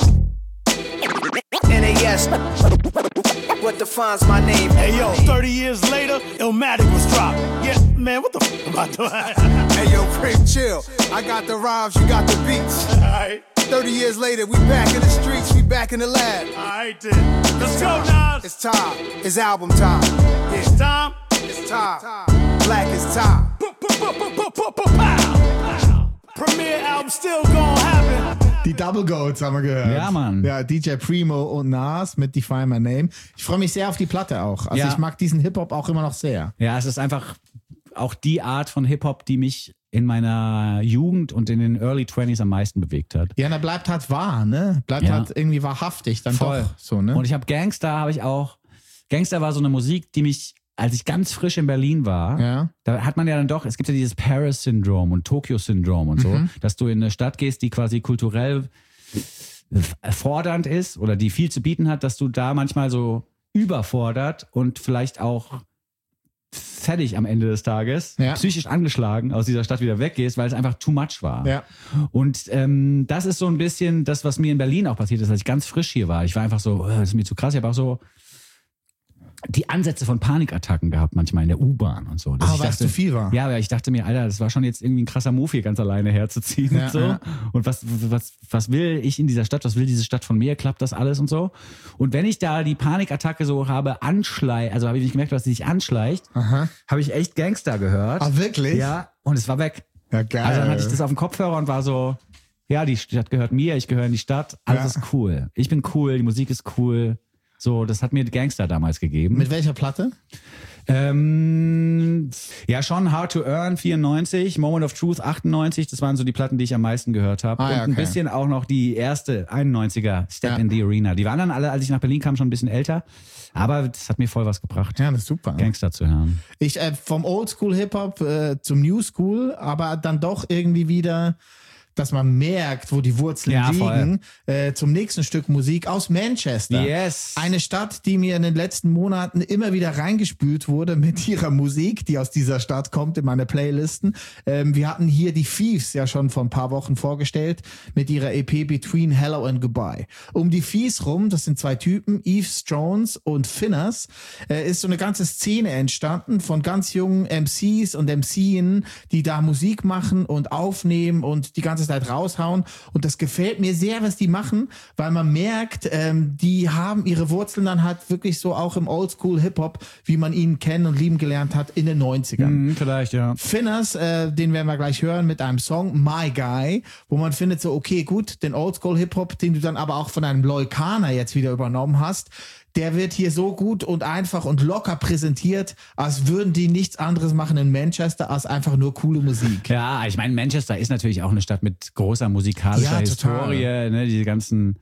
S9: NAS. What defines my name?
S10: Hey yo, 30 years later, Illmatic was dropped. Yeah, man, what the f am I doing?
S8: Hey yo, Preem, chill. I got the rhymes, you got the beats.
S10: Alright.
S8: 30 years later, we back in the streets. streets, we back in the lab.
S10: Alright then. Let's go, Nas.
S8: It's time. It's album time. Yeah.
S10: It's time.
S8: It's time. Black is time.
S10: Premiere album still gonna happen.
S1: Die Double Goats haben wir gehört.
S5: Ja, Mann.
S1: Ja, DJ Primo und Nas mit Define My Name. Ich freue mich sehr auf die Platte auch. Also
S5: Ja.
S1: ich mag diesen Hip-Hop auch immer noch sehr.
S5: Ja, es ist einfach auch die Art von Hip-Hop, die mich in meiner Jugend und in den Early 20s am meisten bewegt hat.
S1: Ja, und er bleibt halt wahr, ne? Bleibt
S5: Ja.
S1: halt irgendwie wahrhaftig dann
S5: Voll.
S1: doch so, ne?
S5: Und ich habe Gangster war so eine Musik, die mich, als ich ganz frisch in Berlin war,
S1: Ja.
S5: da hat man ja dann doch, es gibt ja dieses Paris-Syndrom und Tokio-Syndrom und so, dass du in eine Stadt gehst, die quasi kulturell fordernd ist oder die viel zu bieten hat, dass du da manchmal so überfordert und vielleicht auch fertig am Ende des Tages,
S1: Ja.
S5: psychisch angeschlagen aus dieser Stadt wieder weggehst, weil es einfach too much war.
S1: Ja.
S5: Und das ist so ein bisschen das, was mir in Berlin auch passiert ist, als ich ganz frisch hier war. Ich war einfach so, das ist mir zu krass. Ich habe auch so die Ansätze von Panikattacken gehabt, manchmal in der U-Bahn und so. Dass
S1: Aber
S5: ich
S1: weil es
S5: dachte,
S1: zu viel war.
S5: Ja, weil ich dachte mir, Alter, das war schon jetzt irgendwie ein krasser Move, hier ganz alleine herzuziehen
S1: Ja,
S5: und so.
S1: ja.
S5: Und was will ich in dieser Stadt? Was will diese Stadt von mir? Klappt das alles und so? Und wenn ich da die Panikattacke so habe also habe ich nicht gemerkt, dass sie sich anschleicht, habe ich echt Gangster gehört.
S1: Ah, wirklich?
S5: Ja, und es war weg.
S1: Ja, geil.
S5: Also dann hatte ich das auf dem Kopfhörer und war so, ja, die Stadt gehört mir, ich gehöre in die Stadt, alles ist cool. Ich bin cool, die Musik ist cool. So, das hat mir Gangster damals gegeben.
S1: Mit welcher Platte?
S5: Ja, schon Hard to Earn 94, Moment of Truth 98, das waren so die Platten, die ich am meisten gehört habe.
S1: Ah, ja,
S5: und ein
S1: okay.
S5: bisschen auch noch die erste 91er Step in the Arena. Die waren dann alle, als ich nach Berlin kam, schon ein bisschen älter. Aber das hat mir voll was gebracht,
S1: Ja, das ist super.
S5: Gangster zu hören.
S1: Ich vom Oldschool Hip-Hop zum New School, aber dann doch irgendwie wieder, dass man merkt, wo die Wurzeln
S5: Ja, voll.
S1: liegen, zum nächsten Stück Musik aus Manchester.
S5: Yes.
S1: Eine Stadt, die mir in den letzten Monaten immer wieder reingespült wurde mit ihrer Musik, die aus dieser Stadt kommt in meine Playlisten. Wir hatten hier die Thieves ja schon vor ein paar Wochen vorgestellt mit ihrer EP Between Hello and Goodbye. Um die Thieves rum, das sind zwei Typen, Yves Jones und Finners, ist so eine ganze Szene entstanden von ganz jungen MCs und MCen, die da Musik machen und aufnehmen und die ganze Zeit raushauen. Und das gefällt mir sehr, was die machen, weil man merkt, die haben ihre Wurzeln dann halt wirklich so auch im Oldschool-Hip-Hop, wie man ihn kennen und lieben gelernt hat in den 90ern.
S5: Vielleicht, ja.
S1: Finners, den werden wir gleich hören mit einem Song, My Guy, wo man findet so, okay, gut, den Oldschool-Hip-Hop, den du dann aber auch von einem Loikaner jetzt wieder übernommen hast, der wird hier so gut und einfach und locker präsentiert, als würden die nichts anderes machen in Manchester, als einfach nur coole Musik.
S5: Ja, ich meine, Manchester ist natürlich auch eine Stadt mit großer musikalischer
S1: Ja, total.
S5: Historie, ne? Diese ganzen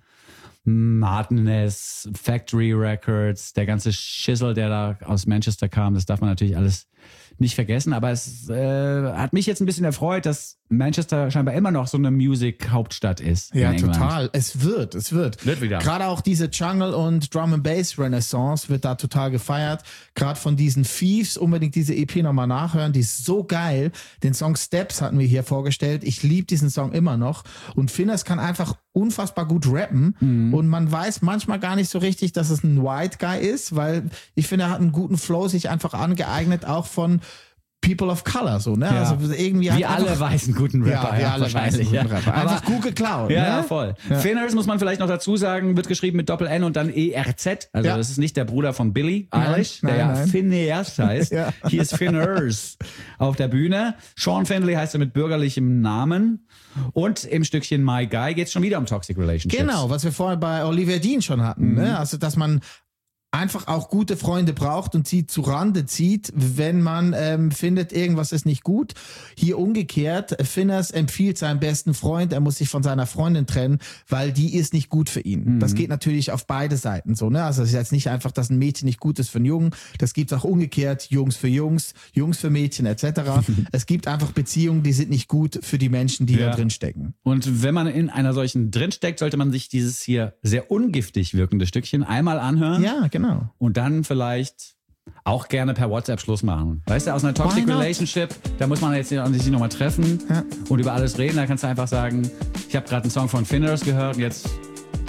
S5: Martinez, Factory Records, der ganze Schissel, der da aus Manchester kam, das darf man natürlich alles nicht vergessen, aber es hat mich jetzt ein bisschen erfreut, dass Manchester scheinbar immer noch so eine Music-Hauptstadt ist.
S1: Ja,
S5: in England.
S1: total. Es wird.
S5: Wird wieder.
S1: Gerade auch diese Jungle- und Drum-and-Bass-Renaissance wird da total gefeiert. Gerade von diesen Thieves, unbedingt diese EP nochmal nachhören. Die ist so geil. Den Song Steps hatten wir hier vorgestellt. Ich liebe diesen Song immer noch. Und Finners kann einfach unfassbar gut rappen. Und man weiß manchmal gar nicht so richtig, dass es ein White Guy ist, weil ich finde, er hat einen guten Flow sich einfach angeeignet, auch von People of Color, so, ne?
S5: Ja.
S1: Also irgendwie
S5: Wie
S1: halt
S5: alle weißen guten Rapper.
S1: Ja, wie alle
S5: wahrscheinlich,
S1: weißen
S5: ja.
S1: guten Rapper. Einfach
S5: Aber-
S1: gut geklaut,
S5: Ja,
S1: ne?
S5: ja, voll.
S1: Ja.
S5: Finners muss man vielleicht noch dazu sagen, wird geschrieben mit Doppel-N und dann ERZ. Also
S1: Ja.
S5: das ist nicht der Bruder von Billy
S1: Nein,
S5: Eilish, der
S1: nein,
S5: ja
S1: nein.
S5: Phineas heißt.
S1: Ja.
S5: Hier ist Finners auf der Bühne. Sean Findlay heißt er mit bürgerlichem Namen. Und im Stückchen My Guy geht es schon wieder um Toxic Relationships.
S1: Genau, was wir vorhin bei Olivia Dean schon hatten. Ne? Also, dass man einfach auch gute Freunde braucht und sie zu Rande zieht, wenn man findet, irgendwas ist nicht gut. Hier umgekehrt, Finners empfiehlt seinem besten Freund, er muss sich von seiner Freundin trennen, weil die ist nicht gut für ihn. Das geht natürlich auf beide Seiten so. Ne? Also es ist jetzt nicht einfach, dass ein Mädchen nicht gut ist für einen Jungen. Das gibt's auch umgekehrt, Jungs für Jungs, Jungs für Mädchen etc. Es gibt einfach Beziehungen, die sind nicht gut für die Menschen, die da drin stecken.
S5: Und wenn man in einer solchen drinsteckt, sollte man sich dieses hier sehr ungiftig wirkende Stückchen einmal anhören.
S1: Ja, genau.
S5: Und dann vielleicht auch gerne per WhatsApp Schluss machen. Weißt du, aus einer Toxic
S1: Why not?
S5: Relationship, da muss man jetzt sich nochmal treffen
S1: Ja.
S5: und über alles reden. Da kannst du einfach sagen, ich habe gerade einen Song von Finners gehört und jetzt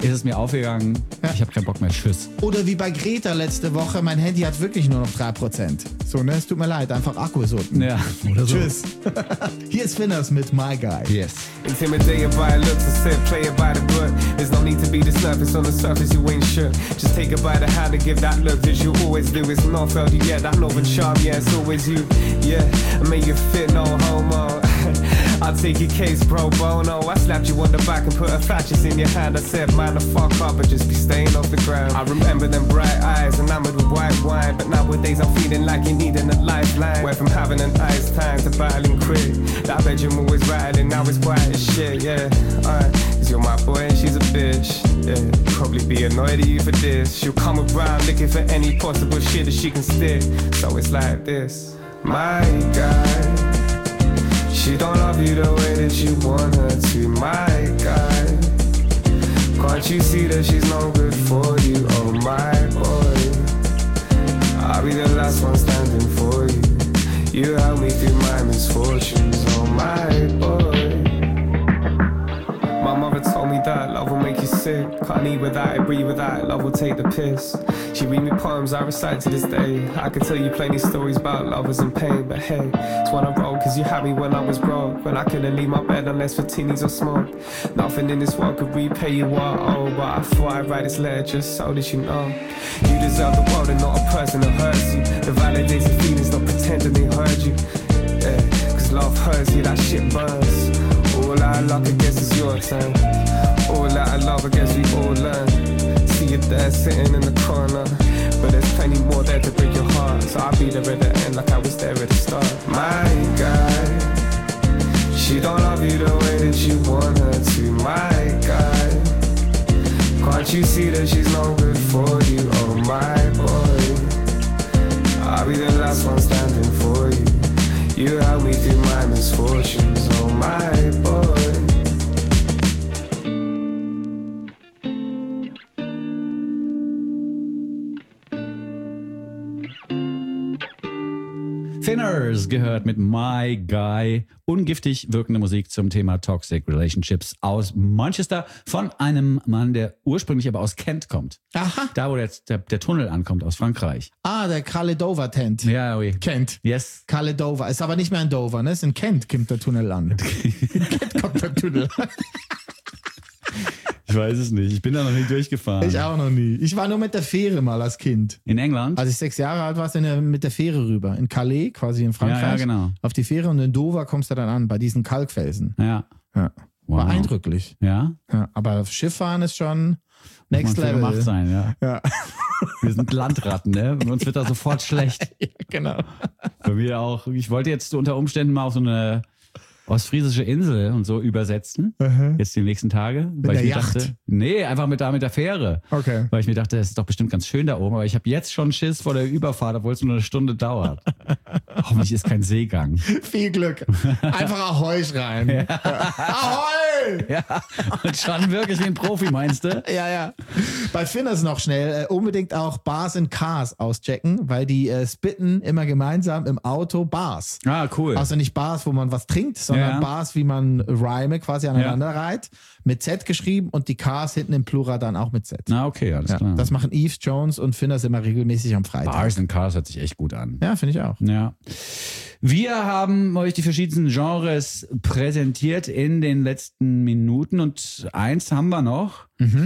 S5: ist es mir aufgegangen, ich habe keinen Bock mehr, tschüss.
S1: Oder wie bei Greta letzte Woche, mein Handy hat wirklich nur noch 3%. So, ne, es tut mir leid, einfach Akku ist unten.
S5: Ja, oder so.
S1: Tschüss. Hier ist Finners mit My Guy.
S5: Yes.
S11: Intimidated by looks and said, play it by the book. There's no need to be the surface, on the surface you ain't sure. Just take it by the hand and give that look as you always do. It's not felt you, yeah, that northern charm, yeah, it's always you. Yeah, I make you fit, no homo. I'll take your case pro bono. I slapped you on the back and put a fascist in your hand. I said, man, the fuck up, but just be staying off the ground. I remember them bright eyes, enamored with white wine. But nowadays I'm feeling like you're needing a lifeline. Went from having an ice time to battling quick. That bedroom always rattling, now it's quiet as shit, yeah. Cause you're my boy and she's a bitch, yeah. Probably be annoyed at you for this. She'll come around looking for any possible shit that she can stick. So it's like this, my guy. She don't love you the way that you want her to, my guy. Can't you see that she's no good for you, oh my boy. I'll be the last one standing for you. You help me through my misfortunes, oh my boy. My mother told me that love will make you sick. Can't eat without it, breathe without it, love will take the piss. She read me poems I recite to this day. I could tell you plenty stories about lovers and pain. But hey, it's what I wrote, cause you had me when I was broke. When I couldn't leave my bed unless for teenies or smoke. Nothing in this world could repay you what I owe. But I thought I'd write this letter just so that you know. You deserve the world and not a person that hurts you. The validated feelings, not pretending they hurt you. Yeah, cause love hurts you, that shit burns. All out of luck, I guess it's your turn. All out of love, I guess we all learn. See you there sitting in the corner, but there's plenty more there to break your heart. So I'll be there at the end like I was there at the start. My guy, she don't love you the way that you want her to. My guy, can't you see that she's no good for you? Oh my boy, I'll be the last one standing for you. You help me through my misfortunes, oh my boy.
S5: Finners gehört mit My Guy. Ungiftig wirkende Musik zum Thema Toxic Relationships aus Manchester von einem Mann, der ursprünglich aber aus Kent kommt.
S1: Aha.
S5: Da, wo jetzt der Tunnel ankommt, aus Frankreich.
S1: Ah, der Kalle-Dover-Tent.
S5: Ja, oui.
S1: Kent.
S5: Yes.
S1: Kalle-Dover. Ist aber nicht mehr in Dover, ne? Ist in Kent kommt der Tunnel an. In Kent kommt der Tunnel an.
S5: Ich weiß es nicht. Ich bin da noch nie durchgefahren.
S1: Ich auch noch nie. Ich war nur mit der Fähre mal als Kind.
S5: In England?
S1: Als ich 6 Jahre alt war, mit der Fähre rüber. In Calais, quasi in Frankreich.
S5: Ja, genau.
S1: Auf die Fähre und in Dover kommst du dann an, bei diesen Kalkfelsen.
S5: Ja.
S1: War
S5: Wow.
S1: eindrücklich.
S5: Ja?
S1: Aber Schifffahren ist schon next
S5: Muss man für
S1: level.
S5: gemacht sein, ja.
S1: Ja.
S5: Wir sind Landratten, ne? Uns wird da sofort schlecht.
S1: Ja, genau.
S5: Bei mir auch. Ich wollte jetzt unter Umständen mal auf so eine ostfriesische Insel und so übersetzen. Jetzt die nächsten Tage. Weil
S1: der
S5: ich mir
S1: Yacht?
S5: dachte, nee, einfach mit der Fähre.
S1: Okay.
S5: Weil ich mir dachte, es ist doch bestimmt ganz schön da oben, aber ich habe jetzt schon Schiss vor der Überfahrt, obwohl es nur eine Stunde dauert. Hoffentlich ist kein Seegang.
S1: Viel Glück. Einfach Ahoi schreien. Ja. Ahoi!
S5: Ja, und schon wirklich wie ein Profi, meinst du?
S1: Ja, ja. Bei Finners noch schnell unbedingt auch Bars and Cars auschecken, weil die spitten immer gemeinsam im Auto Bars.
S5: Ah, cool.
S1: Also nicht Bars, wo man was trinkt, sondern
S5: Ja.
S1: Bars, wie man Rhyme quasi aneinander reiht. Mit Z geschrieben und die Cars hinten im Plural dann auch mit Z.
S5: Na, okay, alles klar.
S1: Das machen Eves Jones und Finners immer regelmäßig am Freitag.
S5: Bars and Cars hört sich echt gut an.
S1: Ja, finde ich auch.
S5: Ja. Wir haben euch die verschiedensten Genres präsentiert in den letzten Minuten und eins haben wir noch.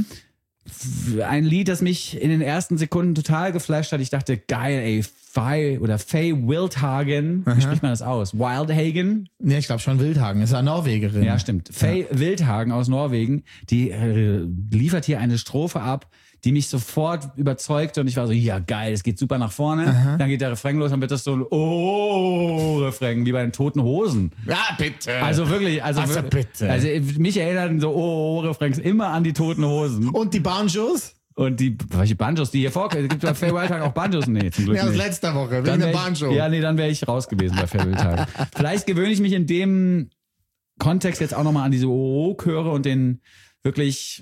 S5: Ein Lied, das mich in den ersten Sekunden total geflasht hat. Ich dachte, geil, ey, Faye Wildhagen. Wie spricht man das aus? Wildhagen?
S1: Ja, ich glaube schon Wildhagen. Ist ja Norwegerin.
S5: Ja, stimmt. Faye Wildhagen aus Norwegen, die liefert hier eine Strophe ab, die mich sofort überzeugte und ich war so, ja geil, es geht super nach vorne. Dann geht der Refrain los, dann wird das so ein Oh-Refrain, wie bei den Toten Hosen.
S1: Ja, bitte.
S5: Also wirklich, also
S1: bitte.
S5: Also mich erinnern so Oh-Refrains immer an die Toten Hosen.
S1: Und die Banjos?
S5: Und welche Banjos, die hier vorkommen? Es gibt bei Faye Wildhagen auch Banjos? Nee, zum Glück
S1: Ja, aus
S5: nicht.
S1: letzter Woche,
S5: Dann
S1: wegen der
S5: wär
S1: Banjo.
S5: Ja, nee, dann wäre ich raus gewesen bei Faye Wildhagen. Vielleicht gewöhne ich mich in dem Kontext jetzt auch nochmal an diese Oh-Chöre und den wirklich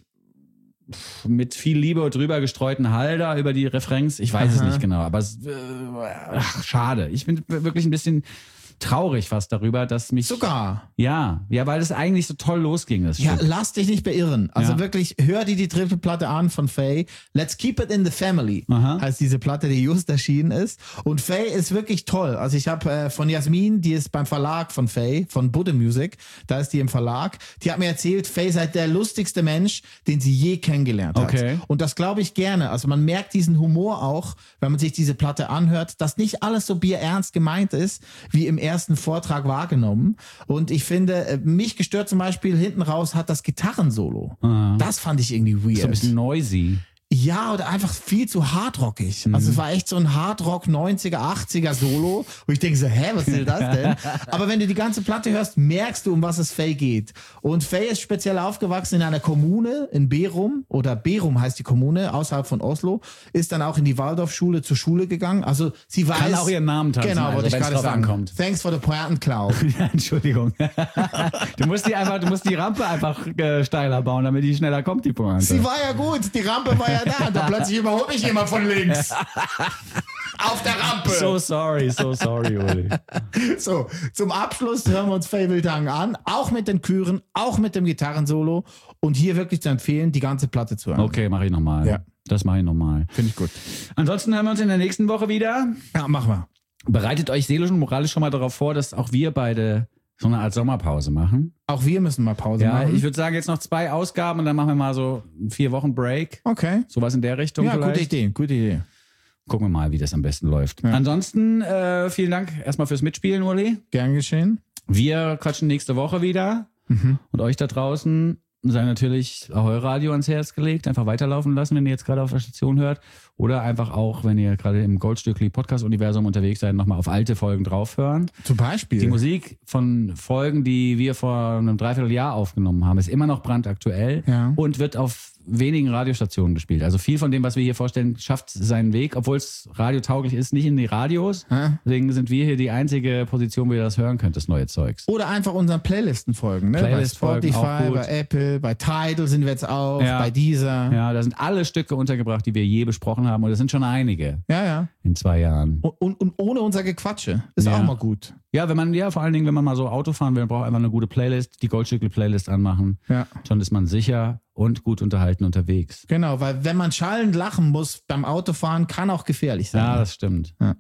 S5: mit viel Liebe drüber gestreuten Halder über die Refrains. Ich weiß es nicht genau, aber schade. Ich bin wirklich ein bisschen traurig fast darüber, dass mich...
S1: Sogar.
S5: Ja, weil es eigentlich so toll losging, das
S1: Ja,
S5: Stück.
S1: lass dich nicht beirren. Also wirklich, hör dir die dritte Platte an von Faye. Let's Keep It in the Family heißt diese Platte, die just erschienen ist. Und Faye ist wirklich toll. Also ich habe von Jasmin, die ist beim Verlag von Faye, von Budde Music, da ist die im Verlag, die hat mir erzählt, Faye sei der lustigste Mensch, den sie je kennengelernt hat.
S5: Okay.
S1: Und das glaube ich gerne. Also man merkt diesen Humor auch, wenn man sich diese Platte anhört, dass nicht alles so bierernst gemeint ist, wie im ersten Vortrag wahrgenommen. Und ich finde, mich gestört zum Beispiel, hinten raus hat das Gitarrensolo. Das fand ich irgendwie weird.
S5: So ein bisschen noisy.
S1: Ja, oder einfach viel zu hardrockig. Also es war echt so ein Hardrock 90er, 80er Solo, wo ich denke so, was ist das denn? Aber wenn du die ganze Platte hörst, merkst du, um was es Faye geht. Und Faye ist speziell aufgewachsen in einer Kommune in Berum, oder Berum heißt die Kommune, außerhalb von Oslo, ist dann auch in die Waldorfschule zur Schule gegangen. Also sie weiß...
S5: Kann auch ihren Namen tanzen,
S1: Genau,
S5: also,
S1: wollte ich
S5: wenn's
S1: gerade
S5: drauf
S1: sagen.
S5: ankommt.
S1: Thanks for the Pointenklau.
S5: Ja, Entschuldigung. Du musst die Rampe einfach steiler bauen, damit die schneller kommt, die Pointe.
S1: Sie war ja gut, die Rampe war ja da. Da plötzlich überholt mich jemand von links. Auf der Rampe.
S5: So sorry, Uli.
S1: So, zum Abschluss hören wir uns Faye Wildhagen an. Auch mit den Chören, auch mit dem Gitarrensolo. Und hier wirklich zu empfehlen, die ganze Platte zu hören.
S5: Okay, mache ich nochmal.
S1: Ja.
S5: Das mache ich nochmal.
S1: Finde ich gut.
S5: Ansonsten hören wir uns in der nächsten Woche wieder.
S1: Ja, machen wir.
S5: Bereitet euch seelisch und moralisch schon mal darauf vor, dass auch wir beide so eine Art Sommerpause machen.
S1: Auch wir müssen mal Pause machen.
S5: Ich würde sagen, jetzt noch 2 Ausgaben und dann machen wir mal so 4 Wochen Break.
S1: Okay.
S5: Sowas in der Richtung
S1: Ja,
S5: vielleicht.
S1: gute Idee.
S5: Gucken wir mal, wie das am besten läuft.
S1: Ja.
S5: Ansonsten vielen Dank erstmal fürs Mitspielen, Uli.
S1: Gern geschehen.
S5: Wir quatschen nächste Woche wieder. Und euch da draußen sei natürlich Ahoi Radio ans Herz gelegt. Einfach weiterlaufen lassen, wenn ihr jetzt gerade auf der Station hört. Oder einfach auch, wenn ihr gerade im Goldstückli Podcast-Universum unterwegs seid, nochmal auf alte Folgen draufhören.
S1: Zum Beispiel.
S5: Die Musik von Folgen, die wir vor einem Dreivierteljahr aufgenommen haben, ist immer noch brandaktuell und wird auf wenigen Radiostationen gespielt. Also viel von dem, was wir hier vorstellen, schafft seinen Weg, obwohl es radiotauglich ist, nicht in die Radios. Deswegen sind wir hier die einzige Position, wo ihr das hören könnt, das neue Zeugs.
S1: Oder einfach unseren Playlisten folgen. Ne?
S5: Playlist-Folgen,
S1: bei Spotify,
S5: auch gut.
S1: bei Apple, bei Tidal sind wir jetzt auch, bei Deezer.
S5: Ja, da sind alle Stücke untergebracht, die wir je besprochen haben. Und das sind schon einige.
S1: Ja.
S5: In 2 Jahren.
S1: Und ohne unser Gequatsche. Ist auch mal gut.
S5: Ja, vor allen Dingen, wenn man mal so Auto fahren will, braucht einfach eine gute Playlist, die Goldstückli-Playlist anmachen. Ja. Schon ist man sicher und gut unterhalten unterwegs.
S1: Genau, weil wenn man schallend lachen muss beim Autofahren, kann auch gefährlich sein.
S5: Ja, das stimmt. Ja.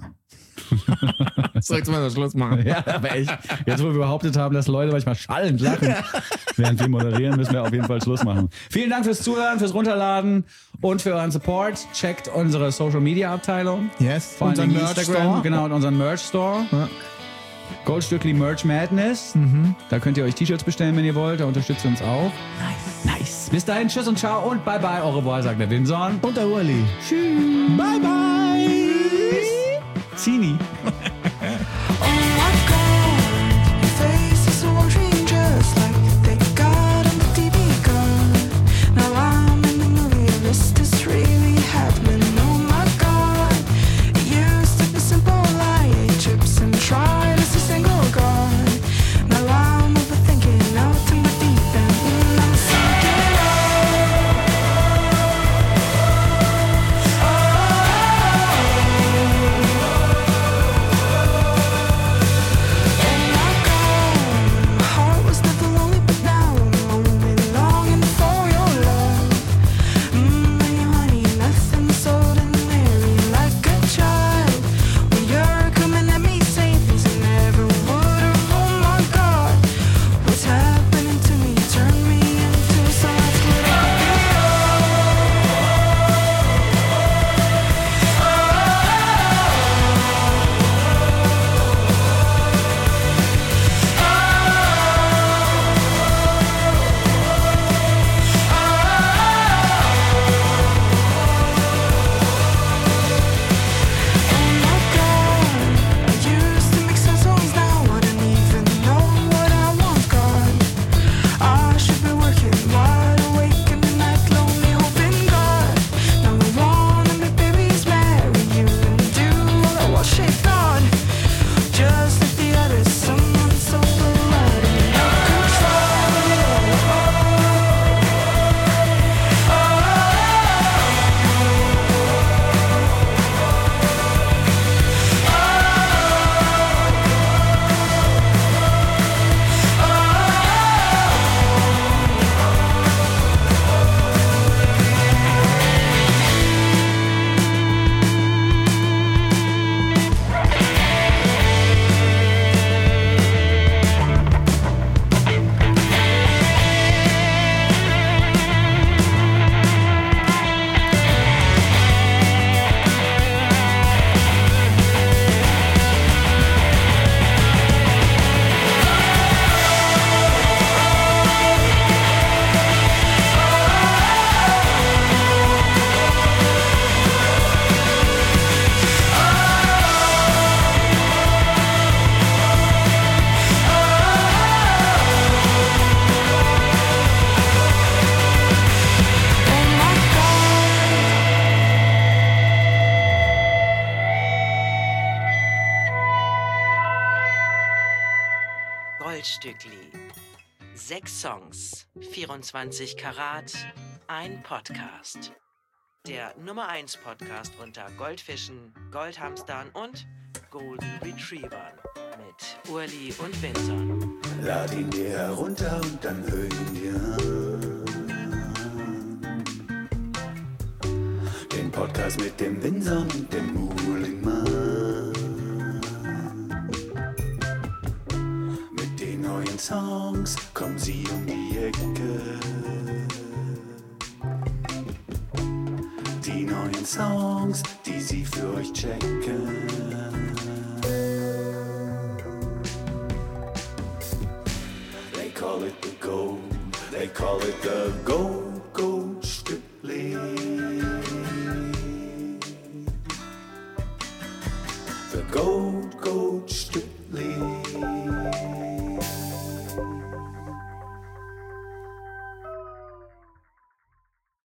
S1: So, jetzt mal Schluss machen.
S5: Ja, aber echt. Jetzt, wo wir behauptet haben, dass Leute manchmal schallend lachen, während wir moderieren, müssen wir auf jeden Fall Schluss machen. Vielen Dank fürs Zuhören, fürs Runterladen und für euren Support. Checkt unsere Social-Media-Abteilung.
S1: Yes.
S5: Vor allem
S1: Merch
S5: Instagram.
S1: Store.
S5: Genau, und unseren Merch-Store. Ja. Goldstückli Merch Madness. Da könnt ihr euch T-Shirts bestellen, wenn ihr wollt. Da unterstützt ihr uns auch. Nice. Bis dahin, tschüss und ciao und bye bye. Au revoir, sagt der Winson.
S1: Und der Uli.
S5: Tschüss.
S1: Bye bye.
S5: Zini.
S6: Oh
S4: Goldstückli. 6 Songs, 24 Karat, ein Podcast. Der Nummer 1 Podcast unter Goldfischen, Goldhamstern und Golden Retrievern. Mit Urli und Vincent.
S3: Lad ihn dir herunter und dann hör ihn dir an. Den Podcast mit dem Vincent und dem Muhlingmann. Mit den neuen Songs kommen sie um die Ecke. Die neuen Songs, die sie für euch checken. They call it the gold, they call it the Goldstückli. The Gold